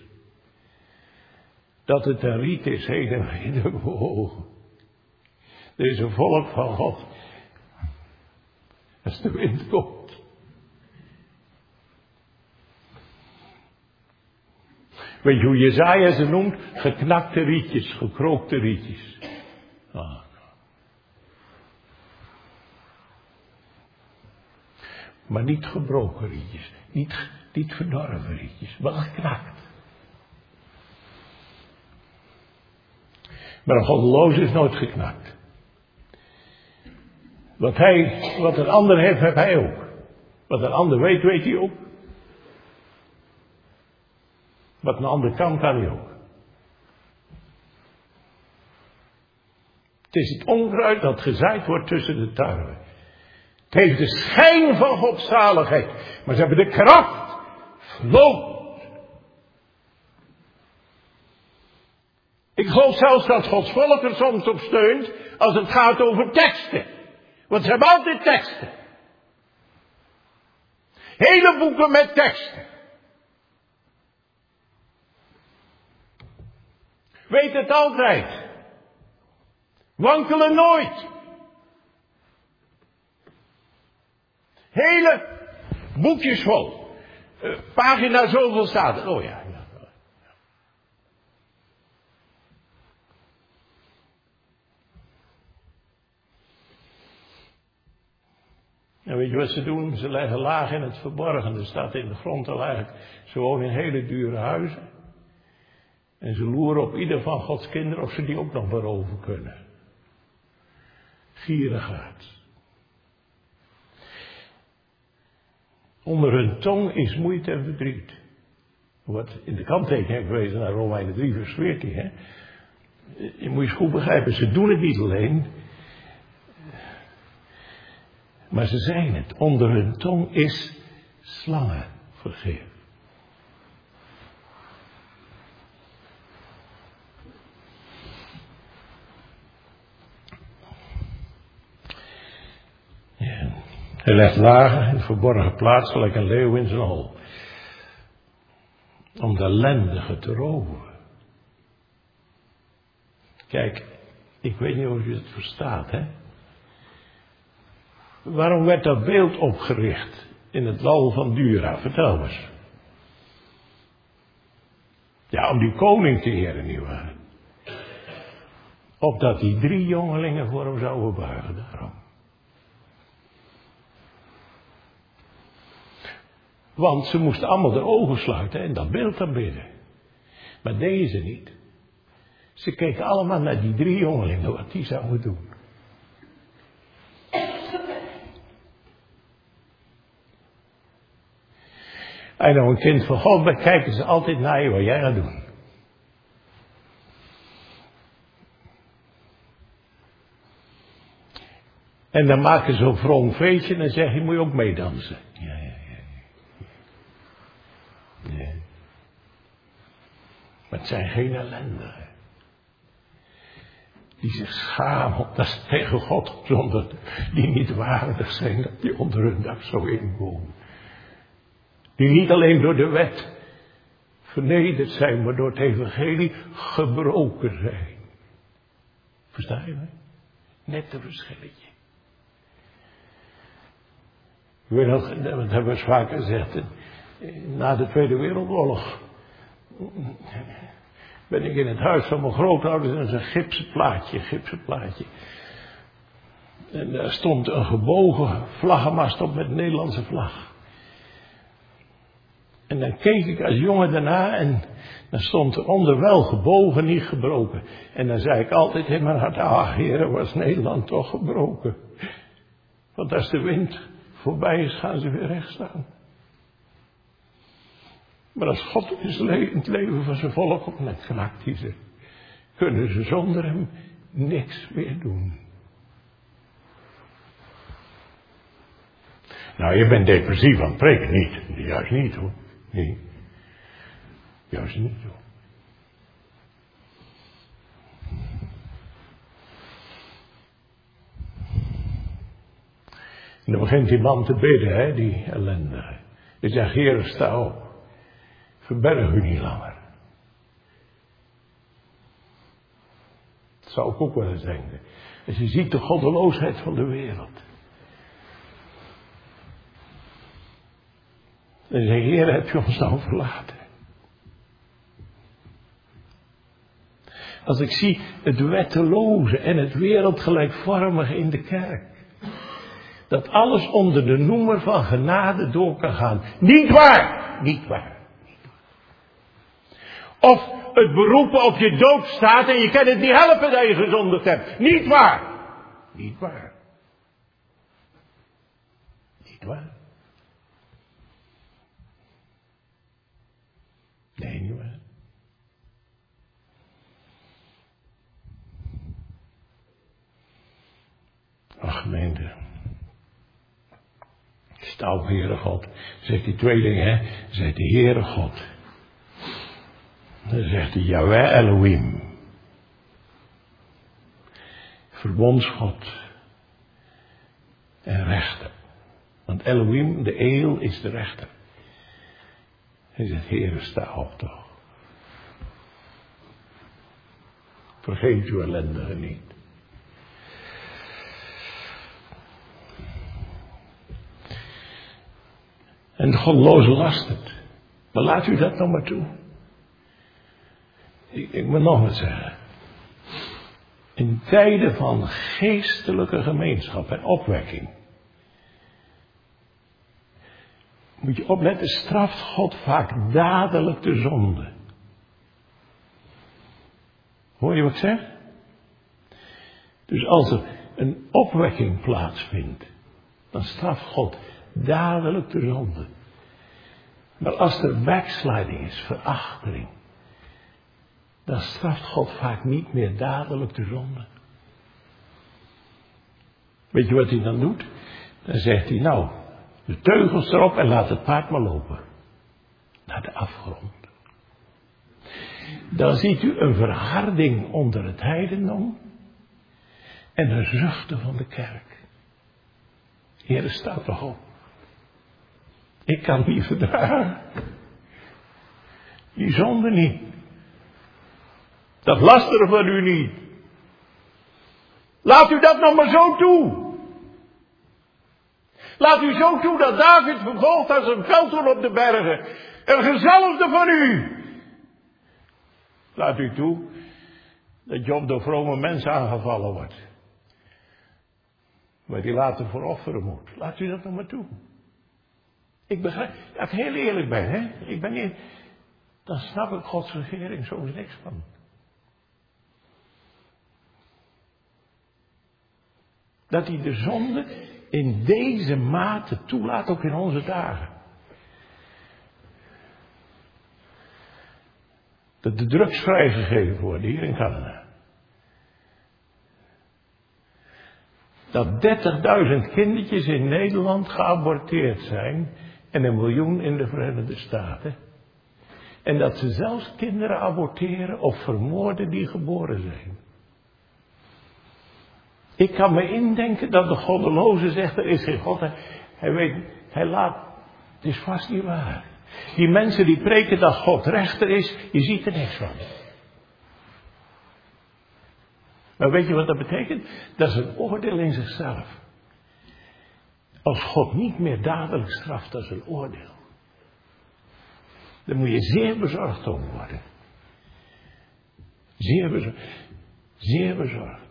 Dat het een riet is heen en weder bewogen. Er is een volk van God. Als de wind komt. Weet je hoe Jesaja ze noemt? Geknakte rietjes, gekrookte rietjes. Ah. Maar niet gebroken rietjes. Niet, niet verdorven rietjes. Maar geknakt. Maar een goddeloze is nooit geknakt. Wat hij, wat een ander heeft, heeft hij ook. Wat een ander weet, weet hij ook. Wat een ander kan, kan hij ook. Het is het onkruid dat gezaaid wordt tussen de tarwe. Het heeft de schijn van godzaligheid. Maar ze hebben de kracht verloren. Ik geloof zelfs dat Gods volk er soms op steunt als het gaat over teksten. Want ze hebben altijd teksten. Hele boeken met teksten. Weet het altijd. Wankelen nooit. Hele boekjes vol. Uh, pagina zoveel staat er. Oh ja. ja. En weet je wat ze doen? Ze leggen laag in het verborgen. Er staat in de grond al eigenlijk. Ze wonen in hele dure huizen. En ze loeren op ieder van Gods kinderen of ze die ook nog beroven kunnen. Gierigaard. Onder hun tong is moeite en verdriet. Wat in de kanttekening geweest naar Romeinen drie vers veertien. Hè? Je moet je goed begrijpen, ze doen het niet alleen. Maar ze zijn het. Onder hun tong is slangenvergif. Ja. Hij legt lagen in verborgen plaats gelijk een leeuw in zijn hol. Om de ellendige te roven. Kijk, ik weet niet of je het verstaat, hè. Waarom werd dat beeld opgericht in het dal van Dura? Vertel eens. Ja, om die koning te eren, nietwaar? Opdat die drie jongelingen voor hem zouden buigen, daarom. Want ze moesten allemaal de ogen sluiten en dat beeld aanbidden. Maar deden ze niet. Ze keken allemaal naar die drie jongelingen, wat die zouden doen. En nou een kind van God bent, kijken ze altijd naar je wat jij gaat doen. En dan maken ze zo'n vroom feestje en dan zeg je, moet je ook meedansen. Ja, ja, ja. Nee. Maar het zijn geen ellendigen. Die zich schamen dat ze tegen God gezonderd, die niet waardig zijn dat die onder hun dak zo inwonen. Die niet alleen door de wet vernederd zijn, maar door het evangelie gebroken zijn. Versta je mij? Net een verschilletje. Ik weet nog, dat hebben we eens vaker gezegd, na de Tweede Wereldoorlog ben ik in het huis van mijn grootouders en dat is een gipsen plaatje, gipsen plaatje. En daar stond een gebogen vlaggenmast op met een Nederlandse vlag. En dan keek ik als jongen daarna en dan stond er onder wel gebogen, niet gebroken. En dan zei ik altijd in mijn hart, ah heren, was Nederland toch gebroken. Want als de wind voorbij is, gaan ze weer recht staan. Maar als God in het leven van zijn volk op net knakt is, kunnen ze zonder hem niks meer doen. Nou, je bent depressief aan het preken, niet. Juist niet hoor. Nee. Juist niet hoor. En dan begint die man te bidden, hè, die ellendige. Hij zegt, Heer, sta op. Verberg u niet langer. Dat zou ik ook wel eens denken. Als je ziet de goddeloosheid van de wereld. En zeg, Heer, heb je ons nou verlaten? Als ik zie het wetteloze en het wereldgelijkvormige in de kerk. Dat alles onder de noemer van genade door kan gaan. Niet waar! Niet waar. Of het beroepen op je dood staat en je kan het niet helpen dat je gezondigd hebt. Niet waar. Niet waar. Niet waar. Nee, niet waar. Ach, gemeente. Sta op, Heere God. Zegt die twee dingen, hè. Zegt de Heere God. Dan zegt hij, Yahweh Elohim. Verbondsgod. En rechter. Want Elohim, de eel, is de rechter. Hij zegt, Heere, sta op toch. Vergeet uw ellendige niet. En de goddeloze last het. Maar laat u dat nog maar toe. Ik, ik moet nog wat zeggen. In tijden van geestelijke gemeenschap en opwekking. Moet je opletten, straft God vaak dadelijk de zonde. Hoor je wat ik zeg? Dus als er een opwekking plaatsvindt, dan straft God dadelijk de zonde. Maar als er backsliding is, verachtering, dan straft God vaak niet meer dadelijk de zonde. Weet je wat hij dan doet? Dan zegt hij, nou, de teugels erop en laat het paard maar lopen. Naar de afgrond. Dan ziet u een verharding onder het heidendom en een zuchten van de kerk. Heer, staat toch op. Ik kan die verdragen. Die zonde niet. Dat lasteren van u niet. Laat u dat nog maar zo toe. Laat u zo toe dat David vervolgt als een veldhoen op de bergen. Een gezalfde van u. Laat u toe dat Job door vrome mensen aangevallen wordt. Waar hij later voor offeren moet. Laat u dat nog maar toe. Ik begrijp, dat ik heel eerlijk ben, hè. Ik ben niet, dan snap ik Gods regering soms niks van. Dat hij de zonde in deze mate toelaat, ook in onze dagen. Dat de drugs vrijgegeven worden hier in Canada. Dat dertigduizend kindertjes in Nederland geaborteerd zijn en een miljoen in de Verenigde Staten. En dat ze zelfs kinderen aborteren of vermoorden die geboren zijn. Ik kan me indenken dat de goddeloze zegt, er is geen God. Hij, hij weet, hij laat, het is vast niet waar. Die mensen die preken dat God rechter is, je ziet er niks van. Maar weet je wat dat betekent? Dat is een oordeel in zichzelf. Als God niet meer dadelijk straft, dat is een oordeel. Daar moet je zeer bezorgd om worden. Zeer bezorgd. Zeer bezorgd.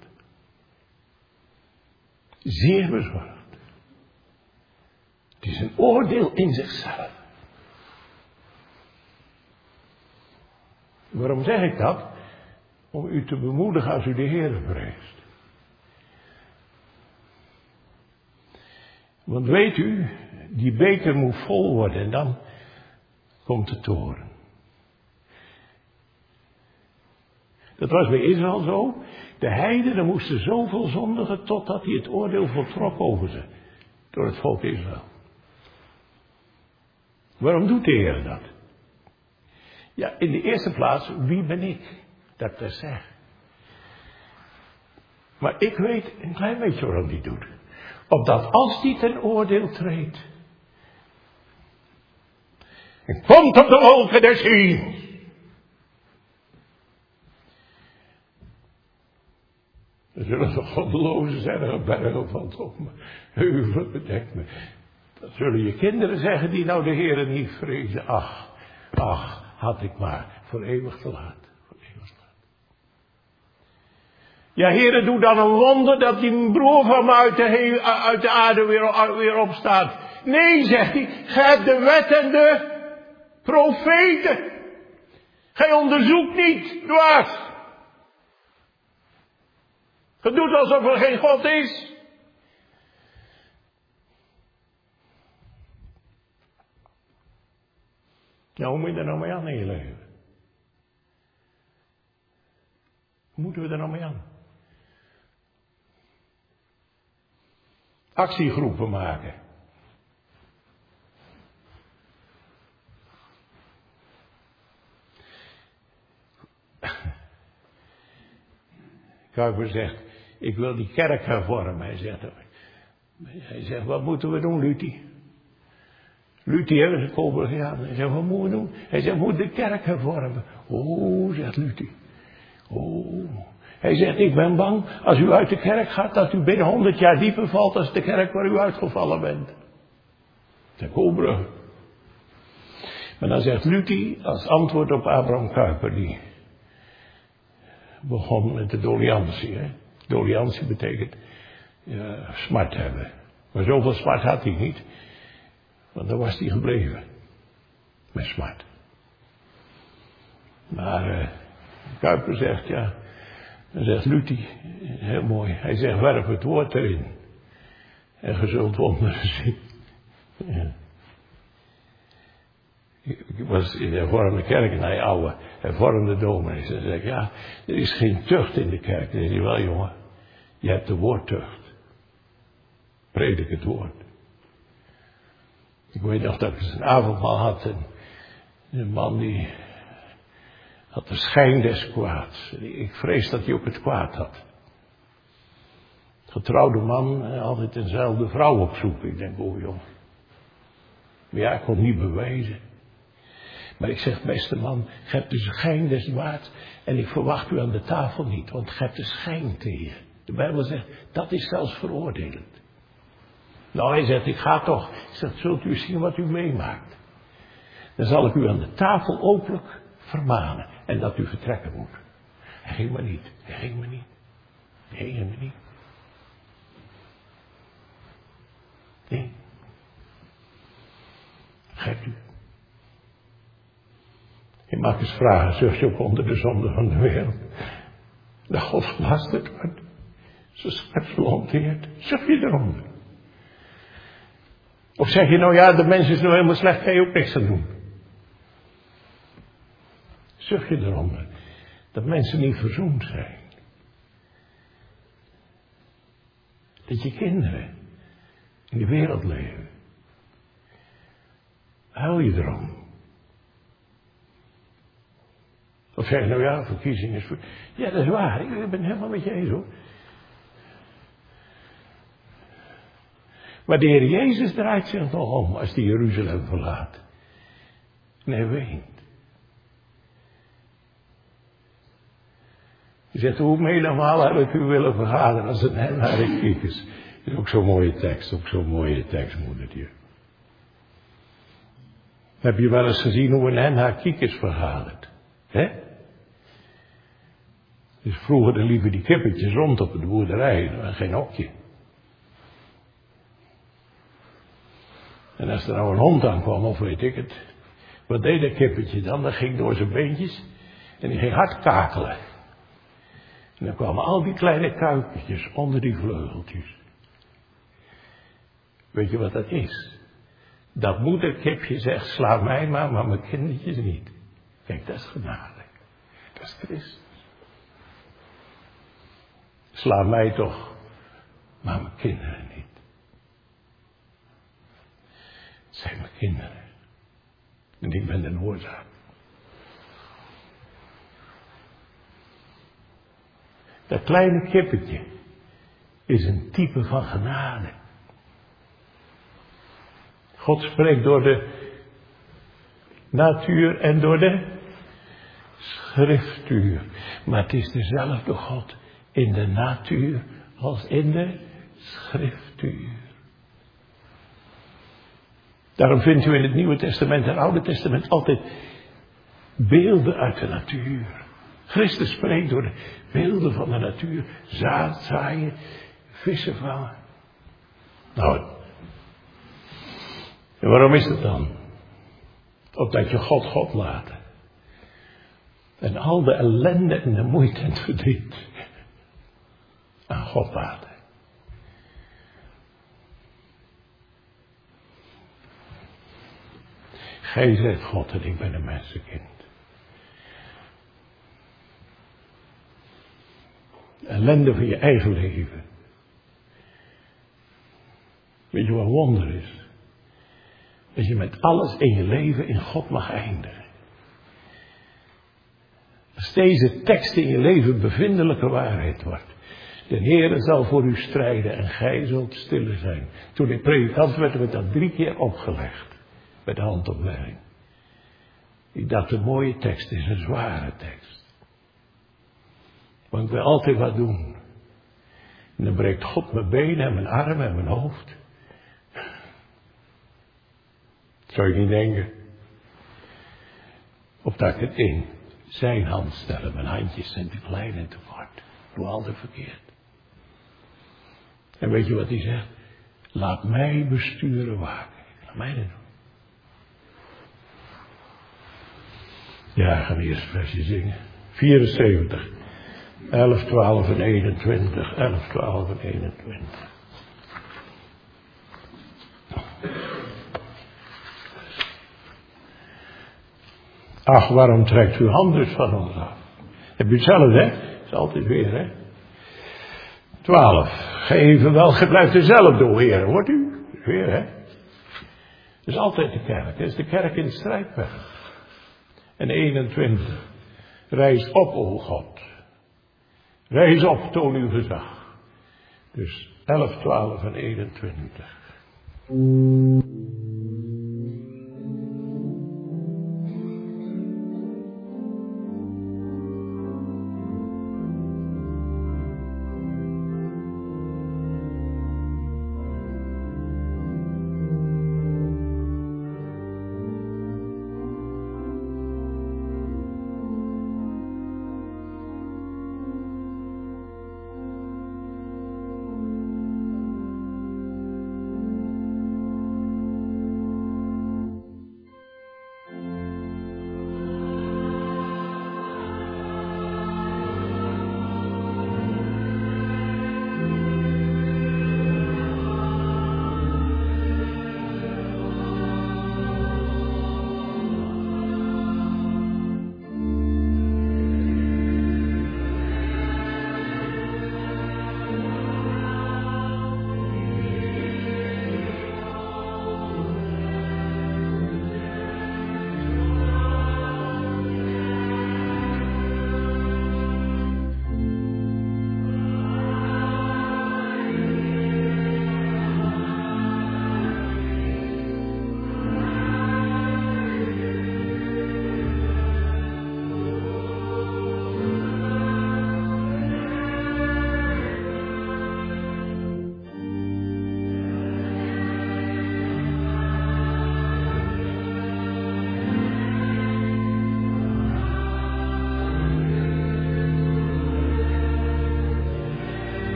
Zeer bezorgd. Het is een oordeel in zichzelf. Waarom zeg ik dat? Om u te bemoedigen als u de Heer vreest. Want weet u, die beker moet vol worden en dan komt de toren. Dat was bij Israël zo. De heidenen moesten zoveel zondigen totdat hij het oordeel voltrok over ze. Door het volk Israël. Waarom doet de Heer dat? Ja, in de eerste plaats, wie ben ik dat ik dat zeg? Maar ik weet een klein beetje waarom hij doet. Opdat als hij ten oordeel treedt. En komt op de wolken des hemels. Er zullen de goddelozen zeggen, een berg valt op me, heuvel bedekt me. Dat zullen je kinderen zeggen die nou de Heere niet vrezen. Ach, ach, had ik maar voor eeuwig te laat. Voor eeuwig te laat. Ja, Heere, doe dan een wonder dat die broer van me uit de, he- uit de aarde weer, weer opstaat. Nee, zegt hij, gij hebt de wet en de profeten. Gij onderzoekt niet, dwaas. Ge doet alsof er geen God is. Nou, hoe moet je er nou mee aan in je leven? Hoe moeten we er nou mee aan? Actiegroepen maken. Kuiper zegt, ik wil die kerk hervormen. Hij zegt, hij zegt, wat moeten we doen, Lutie? Lutie heeft het Coburg gedaan. Hij zegt, wat moeten we doen? Hij zegt, we moeten de kerk hervormen. Oh, zegt Lutie. Oh. Hij zegt, ik ben bang als u uit de kerk gaat, dat u binnen honderd jaar dieper valt als de kerk waar u uitgevallen bent. De Coburg. Maar dan zegt Lutie, als antwoord op Abraham Kuyper, die begon met de doliantie. Hè? Doliantie betekent uh, smart hebben. Maar zoveel smart had hij niet. Want dan was hij gebleven. Met smart. Maar uh, Kuyper zegt, ja. Dan zegt Lutie, heel mooi. Hij zegt, werp het woord erin. En ge zult wonderen zien. Ja. Ik was in de hervormde kerk en hij oude hervormde dominees. En zei ik, ja, er is geen tucht in de kerk. Dan zei hij, wel jongen, je hebt de woordtucht. Predik het woord. Ik weet nog dat ik een avondmaal had en een man die had de schijn des kwaads. Ik vrees dat hij ook het kwaad had. Getrouwde man, altijd eenzelfde vrouw opzoeken. Ik denk, oh jongen. Maar ja, ik kon niet bewijzen. Maar ik zeg, beste man, je hebt de schijn des kwaads en ik verwacht u aan de tafel niet, want je hebt de schijn tegen. De Bijbel zegt, dat is zelfs veroordelend. Nou, hij zegt, ik ga toch. Ik zeg, zult u zien wat u meemaakt. Dan zal ik u aan de tafel openlijk vermanen en dat u vertrekken moet. Hij ging maar niet, hij ging maar niet. Hij ging maar niet. Nee. Geeft u. Je mag eens vragen, zucht je ook onder de zonde van de wereld. De God gelasterd wordt. Ze schepsel hanteert. Zucht je eronder. Of zeg je nou ja, de mens is nou helemaal slecht, kan je ook niks aan doen. Zucht je eronder. Dat mensen niet verzoend zijn. Dat je kinderen in de wereld leven. Huil je erom. Of zeg je nou ja, verkiezingen is voor... Ja, dat is waar. Ik ben helemaal met je eens hoor. Maar de Heer Jezus draait zich nog om als hij Jeruzalem verlaat. En hij weent. Hij zegt, hoe menigmaal heb ik u willen vergaderen als een hen naar de kiekers. Dat is ook zo'n mooie tekst, ook zo'n mooie tekst, moedertje. Heb je wel eens gezien hoe een hen haar kiekers vergadert? Hè? Dus vroeger de liever die kippetjes rond op de boerderij, en geen hokje. En als er nou een hond aankwam, of weet ik het, wat deed dat kippetje dan? Dat ging door zijn beentjes en die ging hard kakelen. En dan kwamen al die kleine kuikentjes onder die vleugeltjes. Weet je wat dat is? Dat moederkipje zegt, sla mij maar, maar mijn kindertjes niet. Kijk, dat is genade. Dat is Christus. Sla mij toch, maar mijn kinderen niet. Het zijn mijn kinderen. En ik ben de oorzaak. Dat kleine kippetje is een type van genade. God spreekt door de natuur en door de schriftuur. Maar het is dezelfde God in de natuur als in de schriftuur. Daarom vindt u in het Nieuwe Testament en Oude Testament altijd beelden uit de natuur. Christus spreekt door de beelden van de natuur. Zaad zaaien, vissen vangen. Nou, en waarom is dat dan? Opdat je God God laat. En al de ellende en de moeite en het verdriet aan God laten. Gij zegt God en ik ben een mensenkind. Ellende van je eigen leven. Weet je wat wonder is? Dat je met alles in je leven in God mag eindigen. Als deze tekst in je leven bevindelijke waarheid wordt. De Heere zal voor u strijden en gij zult stille zijn. Toen ik predikant werd, werd dat drie keer opgelegd. bij de handopleiding. Ik dacht, een mooie tekst is een zware tekst. Want ik wil altijd wat doen. En dan breekt God mijn benen en mijn armen en mijn hoofd. Dat zou je niet denken. Of dat ik het in zijn hand stel. Mijn handjes zijn te klein en te kort. Doe altijd verkeerd. En weet je wat hij zegt? Laat mij besturen waken. Laat mij dat doen. Ja, gaan we eerst een versje zingen. vierenzeventig. elf, twaalf en eenentwintig. elf, twaalf en eenentwintig. Ach, waarom trekt uw hand dus van ons af? Heb je het zelf, hè? Dat is altijd weer, hè? twaalf. Ge evenwel, ge blijft dezelfde, o Heer, hoort u? Weer, hè? Dat is altijd de kerk. Dat is de kerk in het strijdperk. En eenentwintig. Rijs op, o God. Rijs op, toon uw gezag. Dus elf, twaalf en eenentwintig.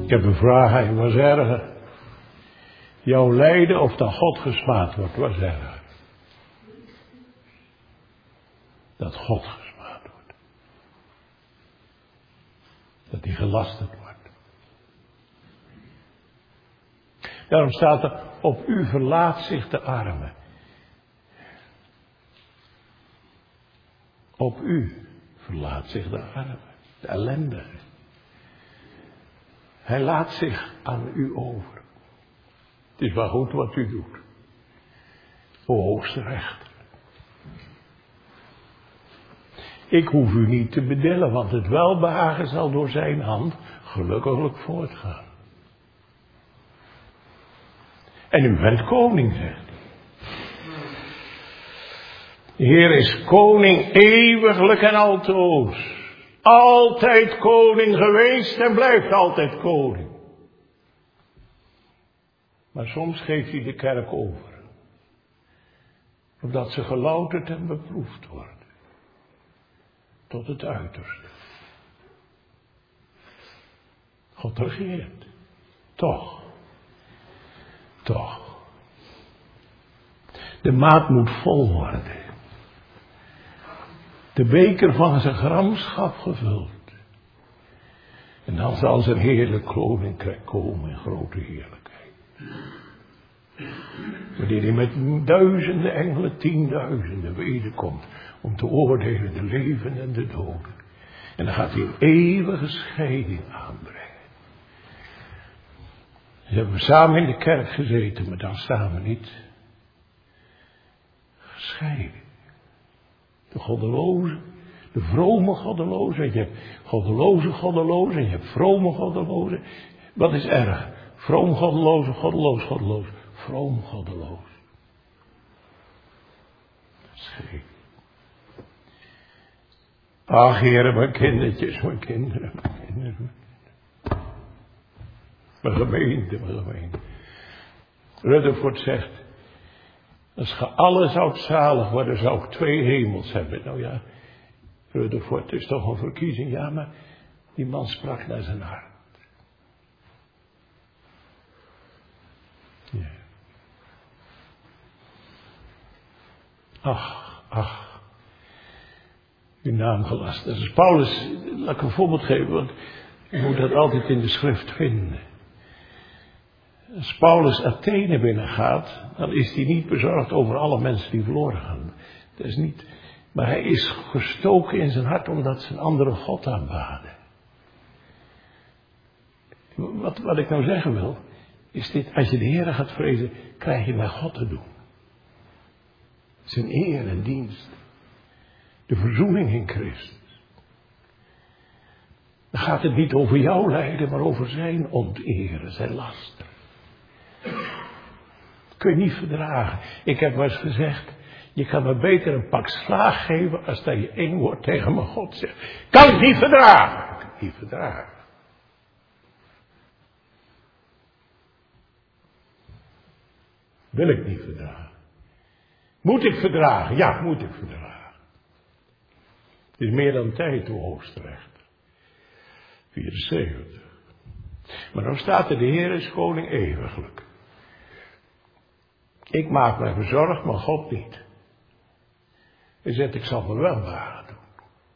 Ik heb een vraag aan je, wat is erger? Jouw lijden of dat God gesmaad wordt, wat is erger? Dat God gesmaad wordt. Dat hij gelasterd wordt. Daarom staat er, op u verlaat zich de arme. Op u verlaat zich de arme, de ellendige. Hij laat zich aan u over. Het is wel goed wat u doet. O hoogste rechter. Ik hoef u niet te bedillen, want het welbehagen zal door zijn hand gelukkiglijk voortgaan. En u bent koning, zegt hij. De Heer is koning eeuwiglijk en altoos. Altijd koning geweest en blijft altijd koning. Maar soms geeft hij de kerk over. Opdat ze gelouterd en beproefd wordt. Tot het uiterste. God regeert. Toch. Toch. De maat moet vol worden. De beker van zijn gramschap gevuld. En dan zal zijn heerlijk koninkrijk komen in grote heerlijkheid. Wanneer hij met duizenden engelen, tienduizenden wederkomt. Om te oordelen de levenden en de doden. En dan gaat hij een eeuwige scheiding aanbrengen. Ze hebben samen in de kerk gezeten, maar dan staan we niet gescheiden. De goddeloze, de vrome goddeloze. Je hebt goddeloze goddeloze en je hebt vrome goddeloze. Wat is erg? Vroom goddeloze, goddeloos goddeloos. Vroom goddeloos. Scheiden. Ach, heren, mijn kindertjes, mijn kinderen, mijn kinderen. Mijn gemeente, mijn gemeente. Rutherford zegt, als ge alle zoudt zalig worden, zou ik twee hemels hebben. Nou ja, Rutherford is toch een verkiezing, ja, maar die man sprak naar zijn hart. Ja. Ach, ach. Uw naam gelast. Dat is Paulus, laat ik een voorbeeld geven, want je moet dat altijd in de schrift vinden. Als Paulus Athene binnengaat, dan is hij niet bezorgd over alle mensen die verloren gaan. Dat is niet. Maar hij is gestoken in zijn hart omdat ze een andere God aanbaden. Wat, wat ik nou zeggen wil, is dit, als je de Heer gaat vrezen, krijg je met God te doen. Zijn eer en dienst. De verzoening in Christus. Dan gaat het niet over jouw lijden, maar over zijn onteren, zijn laster. Dat kun je niet verdragen. Ik heb wel eens gezegd, je kan me beter een pak slaag geven als dat je één woord tegen mijn God zegt. Kan ik niet verdragen. Ik kan het niet verdragen. Wil ik niet verdragen. Moet ik verdragen? Ja, moet ik verdragen. Het is meer dan tijd, o hoogste rechter. vierenzeventig. Maar dan staat er, de Heer is koning eeuwiglijk. Ik maak mij bezorgd, maar God niet. Hij zegt, ik zal me wel behagen doen.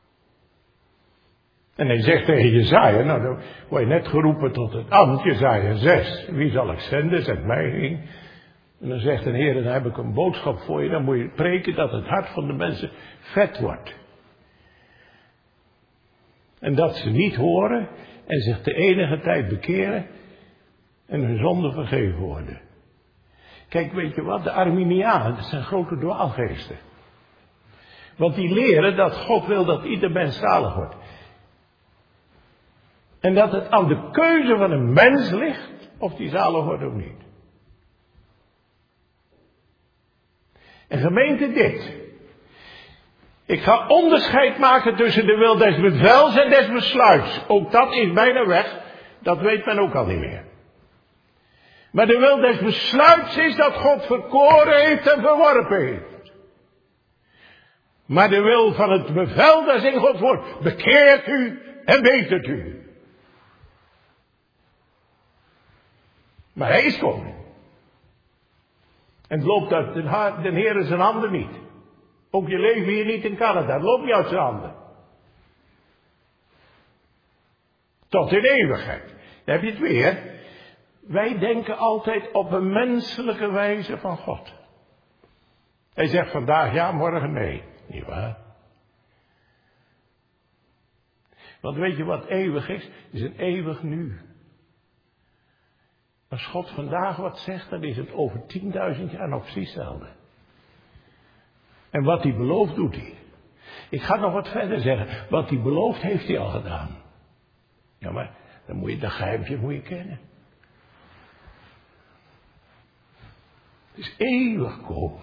En hij zegt tegen Jesaja, nou dan word je net geroepen tot het ambt, Jesaja zes. Wie zal ik zenden? Zend mij heen. En dan zegt de Heer, dan heb ik een boodschap voor je. Dan moet je preken dat het hart van de mensen vet wordt. En dat ze niet horen en zich de enige tijd bekeren en hun zonden vergeven worden. Kijk, weet je wat? De Arminianen, dat zijn grote dwaalgeesten. Want die leren dat God wil dat ieder mens zalig wordt. En dat het aan de keuze van een mens ligt of die zalig wordt of niet. En gemeente dit. Ik ga onderscheid maken tussen de wil des bevels en des besluits. Ook dat is bijna weg. Dat weet men ook al niet meer. Maar de wil des besluits is dat God verkoren heeft en verworpen heeft. Maar de wil van het bevel, dat is in Gods woord. Bekeert u en betert u. Maar hij is koning. En het loopt uit de, ha- de Heer zijn handen niet. Ook je leven hier niet in Canada, het loopt niet uit zijn handen. Tot in eeuwigheid. Dan heb je het weer. Wij denken altijd op een menselijke wijze van God. Hij zegt vandaag ja, morgen nee. Niet waar? Want weet je wat eeuwig is? Het is een eeuwig nu. Als God vandaag wat zegt, dan is het over tienduizend jaar nog precies hetzelfde. En wat hij belooft, doet hij. Ik ga nog wat verder zeggen. Wat hij belooft, heeft hij al gedaan. Ja, maar dan moet je dat geheimje moet je kennen. Het is eeuwig koning.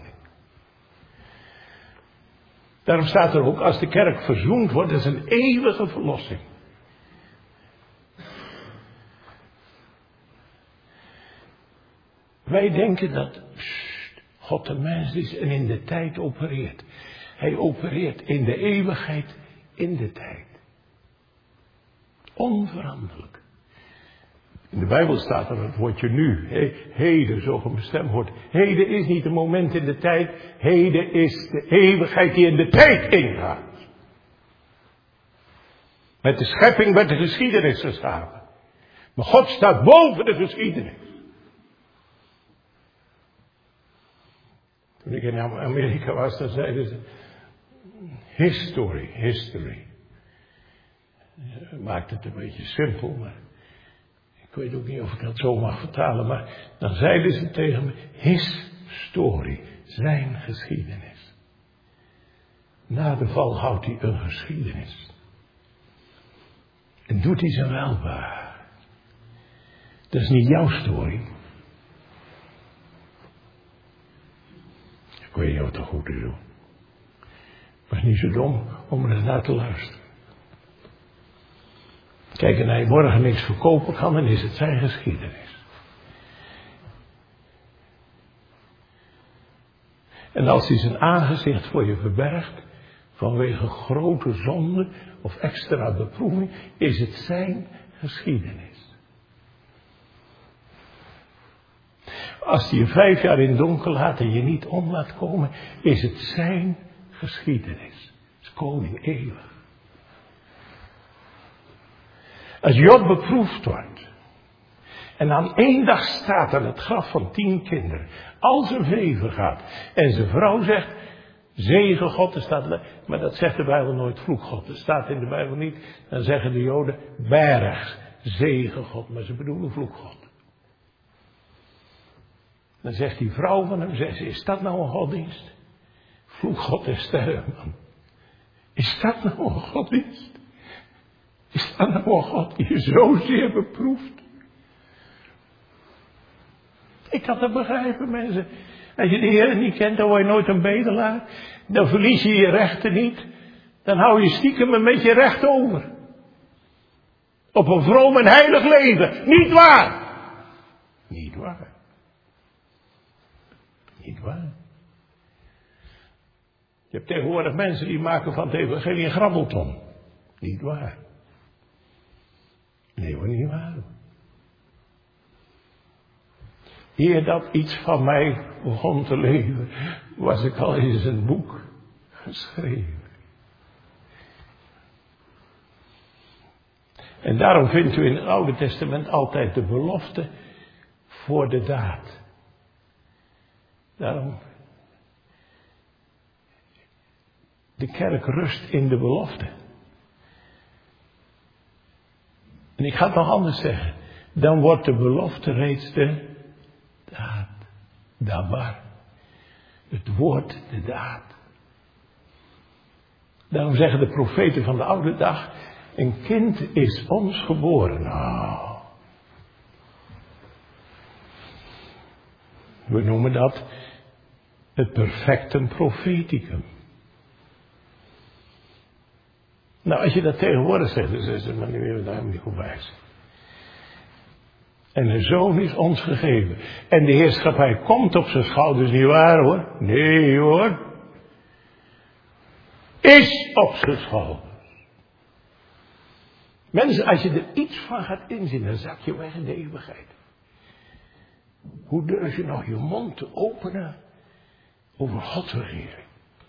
Daarom staat er ook, als de kerk verzoend wordt, dat is een eeuwige verlossing. Wij denken dat pssst, God de mens is en in de tijd opereert. Hij opereert in de eeuwigheid, in de tijd. Onveranderlijk. In de Bijbel staat er het woordje nu. He, heden, zo bestemd wordt. Heden is niet een moment in de tijd. Heden is de eeuwigheid die in de tijd ingaat. Met de schepping werd de geschiedenis geschapen. Maar God staat boven de geschiedenis. Toen ik in Amerika was, dan zeiden ze... History, history. Maakt het een beetje simpel, maar... Ik weet ook niet of ik dat zo mag vertalen, maar dan zeiden ze tegen me, his story, zijn geschiedenis. Na de val houdt hij een geschiedenis. En doet hij zijn welbaar. Dat is niet jouw story. Ik weet niet of het goed is hoor. Maar het is niet zo dom om er eens naar te luisteren. Kijk, en hij morgen niks verkopen kan, dan is het zijn geschiedenis. En als hij zijn aangezicht voor je verbergt, vanwege grote zonde of extra beproeving, is het zijn geschiedenis. Als hij je vijf jaar in donker laat en je niet om laat komen, is het zijn geschiedenis. Het is koning eeuwig. Als Job beproefd wordt. En aan één dag staat aan het graf van tien kinderen. Al zijn vee vergaat. En zijn vrouw zegt. Zegen God. Er staat, maar dat zegt de Bijbel nooit. Vloek God. Dat staat in de Bijbel niet. Dan zeggen de Joden. Berg. Zegen God. Maar ze bedoelen vloek God. Dan zegt die vrouw van hem. Zegt, is dat nou een godsdienst? Vloek God en sterven man. Is dat nou een godsdienst? Is dat nou een God die je zozeer beproeft? Ik kan dat begrijpen, mensen. Als je de Heer niet kent, dan word je nooit een bedelaar. Dan verlies je je rechten niet. Dan hou je stiekem een beetje recht over. Op een vroom en heilig leven. Niet waar. Niet waar. Niet waar. Je hebt tegenwoordig mensen die maken van het evangelie een grabbelton. Niet waar. Nee hoor, niet waar. Eer dat iets van mij begon te leven, was ik al in zijn boek geschreven. En daarom vindt u in het Oude Testament altijd de belofte voor de daad. Daarom, de kerk rust in de belofte. En ik ga het nog anders zeggen. Dan wordt de belofte reeds de daad. Dabar. Het woord, de daad. Daarom zeggen de profeten van de oude dag. Een kind is ons geboren. Nou. We noemen dat het perfectum propheticum. Nou, als je dat tegenwoordig zegt, dan zeggen ze, maar nu hebben we daar niet goed bij. En een zoon is ons gegeven. En de heerschappij komt op zijn schouders, niet waar hoor? Nee hoor. Is op zijn schouders. Mensen, als je er iets van gaat inzien, dan zak je weg in de eeuwigheid. Hoe durf je nog je mond te openen over Gods regering?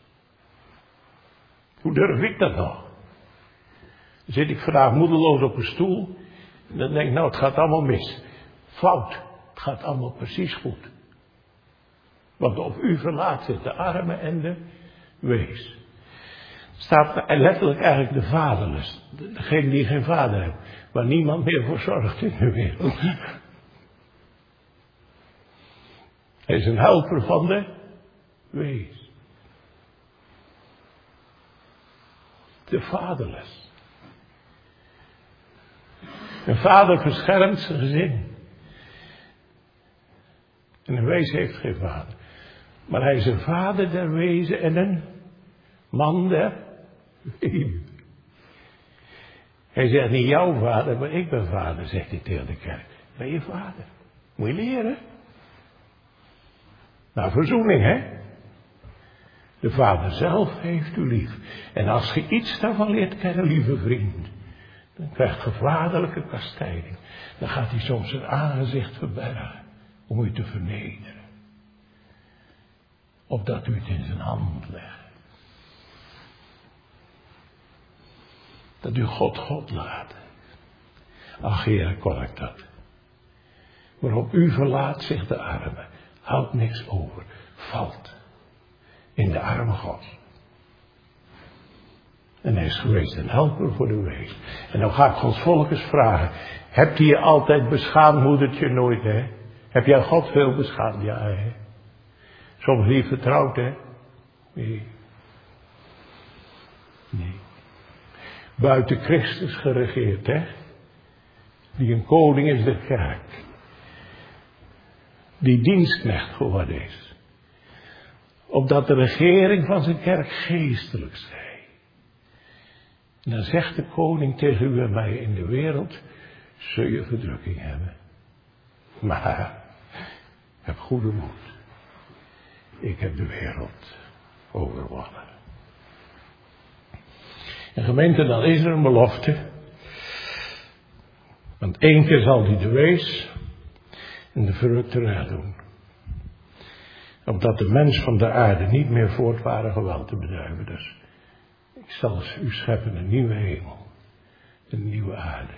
Hoe durf ik dat nog? Dan zit ik vandaag moedeloos op een stoel. En dan denk ik, nou, het gaat allemaal mis. Fout. Het gaat allemaal precies goed. Want op u verlaat zich de arme en de wees. Staat letterlijk eigenlijk de vaderless. Degene die geen vader heeft. Waar niemand meer voor zorgt in de wereld. Hij is een helper van de wees. De vaderless. Een vader beschermt zijn gezin. En een wees heeft geen vader. Maar hij is een vader der wezen en een man der weduwe. Hij zegt niet jouw vader, maar ik ben vader, zegt hij tegen de kerk. Ben je vader? Moet je leren. Nou, verzoening, hè? De vader zelf heeft u lief. En als je iets daarvan leert kennen, lieve vriend, dan krijgt je vaderlijke kastijding. Dan gaat hij soms zijn aangezicht verbergen om u te vernederen. Opdat u het in zijn hand legt. Dat u God God laat. Ach, Heere, kon ik dat. Maar op u verlaat zich de arme. Houdt niks over. Valt in de arme God. En hij is geweest een helper voor de wees. En dan ga ik Gods volk eens vragen. Hebt hij je altijd beschaamd, moedertje? Nooit, hè? Heb jij God veel beschaamd? Ja, hè? Soms niet vertrouwd, hè? Nee. Nee. Buiten Christus geregeerd, hè? Die een koning is der kerk. Die dienstknecht geworden is. Opdat de regering van zijn kerk geestelijk zij. En dan zegt de koning tegen u en mij: in de wereld zul je verdrukking hebben. Maar heb goede moed. Ik heb de wereld overwonnen. En gemeente, dan is er een belofte. Want één keer zal hij de wees en de verrukte recht doen. Opdat de mens van de aarde niet meer voortwaren geweld te bedrijven. Dus ik zal u scheppen een nieuwe hemel. Een nieuwe aarde.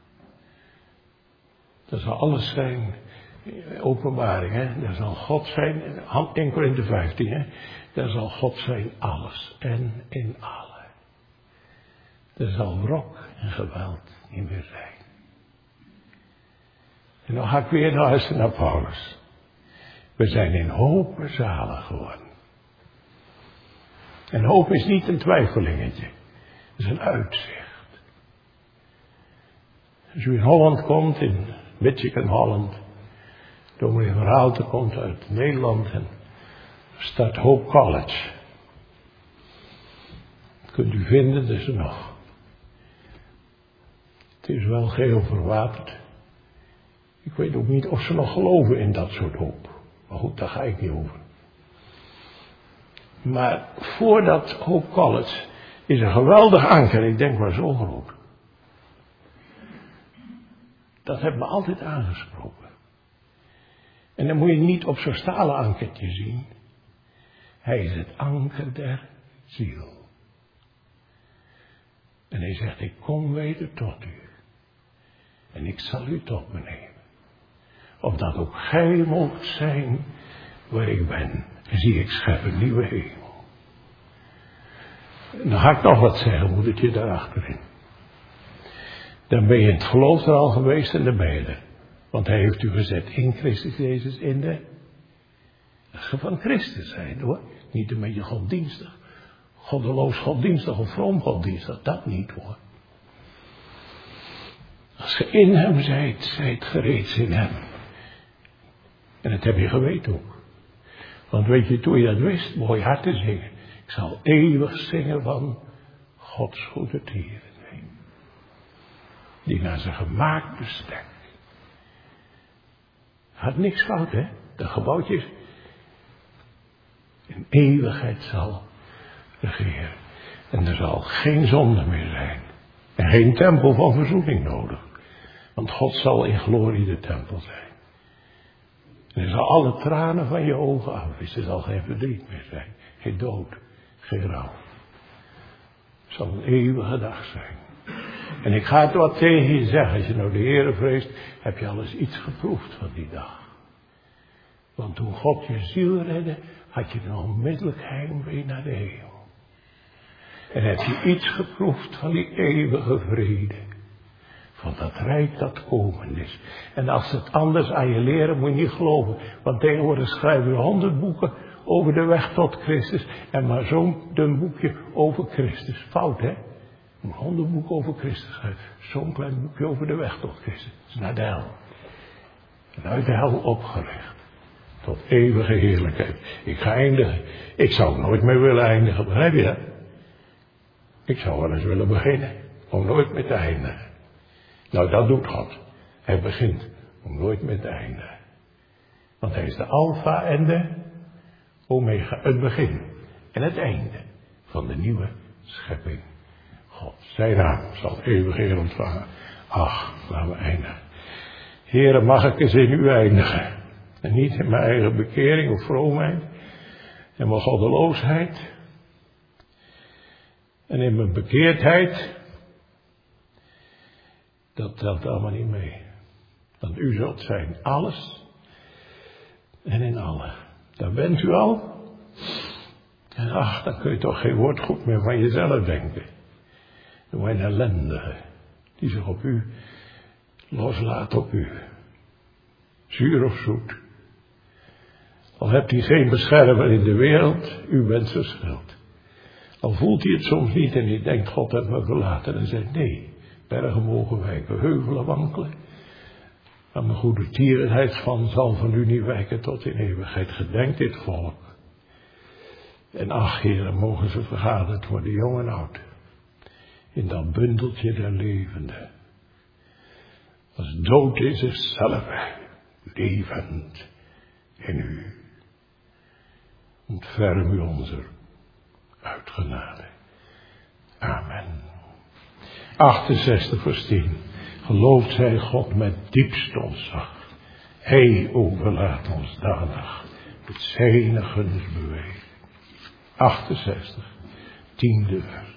Dat zal alles zijn. Openbaring, hè. Daar zal God zijn. één Korinthe vijftien, hè. Daar zal God zijn alles. En in alle. Er zal wrok en geweld niet meer zijn. En dan ga ik weer luisteren naar Paulus. We zijn in hoop zalig geworden. En hoop is niet een twijfelingetje. Het is een uitzicht. Als u in Holland komt, in Michigan, Holland. Dominee van Raalte komt uit Nederland en start Hope College. Dat kunt u vinden, dat is er nog. Het is wel geheel verwaterd. Ik weet ook niet of ze nog geloven in dat soort hoop. Maar goed, daar ga ik niet over. Maar voor dat Hope College is een geweldig anker. Ik denk maar zo groot. Dat heeft me altijd aangesproken. En dan moet je niet op zo'n stalen ankertje zien. Hij is het anker der ziel. En hij zegt, ik kom weder tot u. En ik zal u tot me nemen. Opdat ook gij moogt zijn waar ik ben. En zie, ik schep een nieuwe hemel. En dan ga ik nog wat zeggen, moedertje, daarachterin. Dan ben je in het geloof er al geweest en dan ben je er. Want hij heeft u gezet in Christus Jezus in de... Als je van Christus zijn, hoor. Niet een beetje goddienstig. Goddeloos goddienstig of vroom goddienstig. Dat niet, hoor. Als je in hem zijt, zijt gereeds in hem. En dat heb je geweten ook. Want weet je, toen je dat wist, mooi hard te zingen. Ik zal eeuwig zingen van Gods goede tierenheid. Die naar zijn gemaakt bestek. Had niks fout, hè? Dat gebouwtje in eeuwigheid zal regeren. En er zal geen zonde meer zijn. En geen tempel van verzoening nodig. Want God zal in glorie de tempel zijn. En hij zal alle tranen van je ogen afwissen. Er zal geen verdriet meer zijn. Geen dood. Geen rouw. Het zal een eeuwige dag zijn. En ik ga het wat tegen je zeggen. Als je nou de Heere vreest, heb je al eens iets geproefd van die dag. Want toen God je ziel redde, had je een onmiddellijk heimwee naar de hemel. En heb je iets geproefd van die eeuwige vrede. Van dat rijk dat komen is. En als ze het anders aan je leren, moet je niet geloven. Want tegenwoordig schrijven we honderd boeken over de weg tot Christus. En maar zo'n dun boekje over Christus. Fout, hè? Een honderd boek over Christus schrijven. Zo'n klein boekje over de weg tot Christus. Dat is naar de hel. En uit de hel opgericht. Tot eeuwige heerlijkheid. Ik ga eindigen. Ik zou nooit meer willen eindigen. Begrijp je dat? Ik zou wel eens willen beginnen. Om nooit meer te eindigen. Nou, dat doet God. Hij begint om nooit meer te eindigen. Want hij is de alfa en de omega. Het begin en het einde van de nieuwe schepping. God, zijn naam zal eeuwig eer ontvangen. Ach, laten we eindigen. Heere, mag ik eens in u eindigen. En niet in mijn eigen bekering of vroomheid. En mijn goddeloosheid. En in mijn bekeerdheid. Dat telt allemaal niet mee. Want u zult zijn alles. En in alle. Daar bent u al. En ach, dan kun je toch geen woord goed meer van jezelf denken. Door een ellendige. Die zich op u loslaat op u. Zuur of zoet. Al hebt hij geen beschermer in de wereld, u bent zijn schild. Al voelt hij het soms niet en hij denkt, God heeft me verlaten. En zegt, nee, bergen mogen wijken, heuvelen wankelen. Maar mijn goede tierenheid van zal van u niet wijken tot in eeuwigheid. Gedenk dit volk. En ach, heren, mogen ze vergaderd worden, jong en oud. In dat bundeltje der levenden. Als dood is er zelf, levend in u. Ontferm u onze uitgenade. Amen. achtenzestig vers tien. Geloofd zij God met diepst ontzag. Hij overlaat ons danig met zijn gunst bewezen. achtenzestig, tiende vers.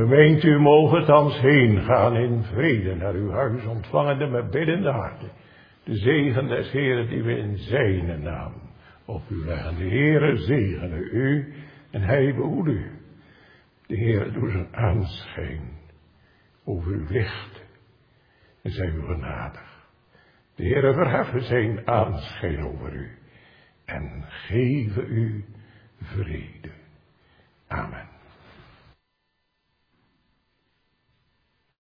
Gemeente, u mogen thans heen gaan in vrede naar uw huis, ontvangende met biddende harten de zegen des Heeren die we in zijn naam op u leggen. De Heere zegene u en hij behoede u. De Heere doet zijn aanschijn over uw licht en zij u genadig. De Heere verheffen zijn aanschijn over u en geven u vrede. Amen.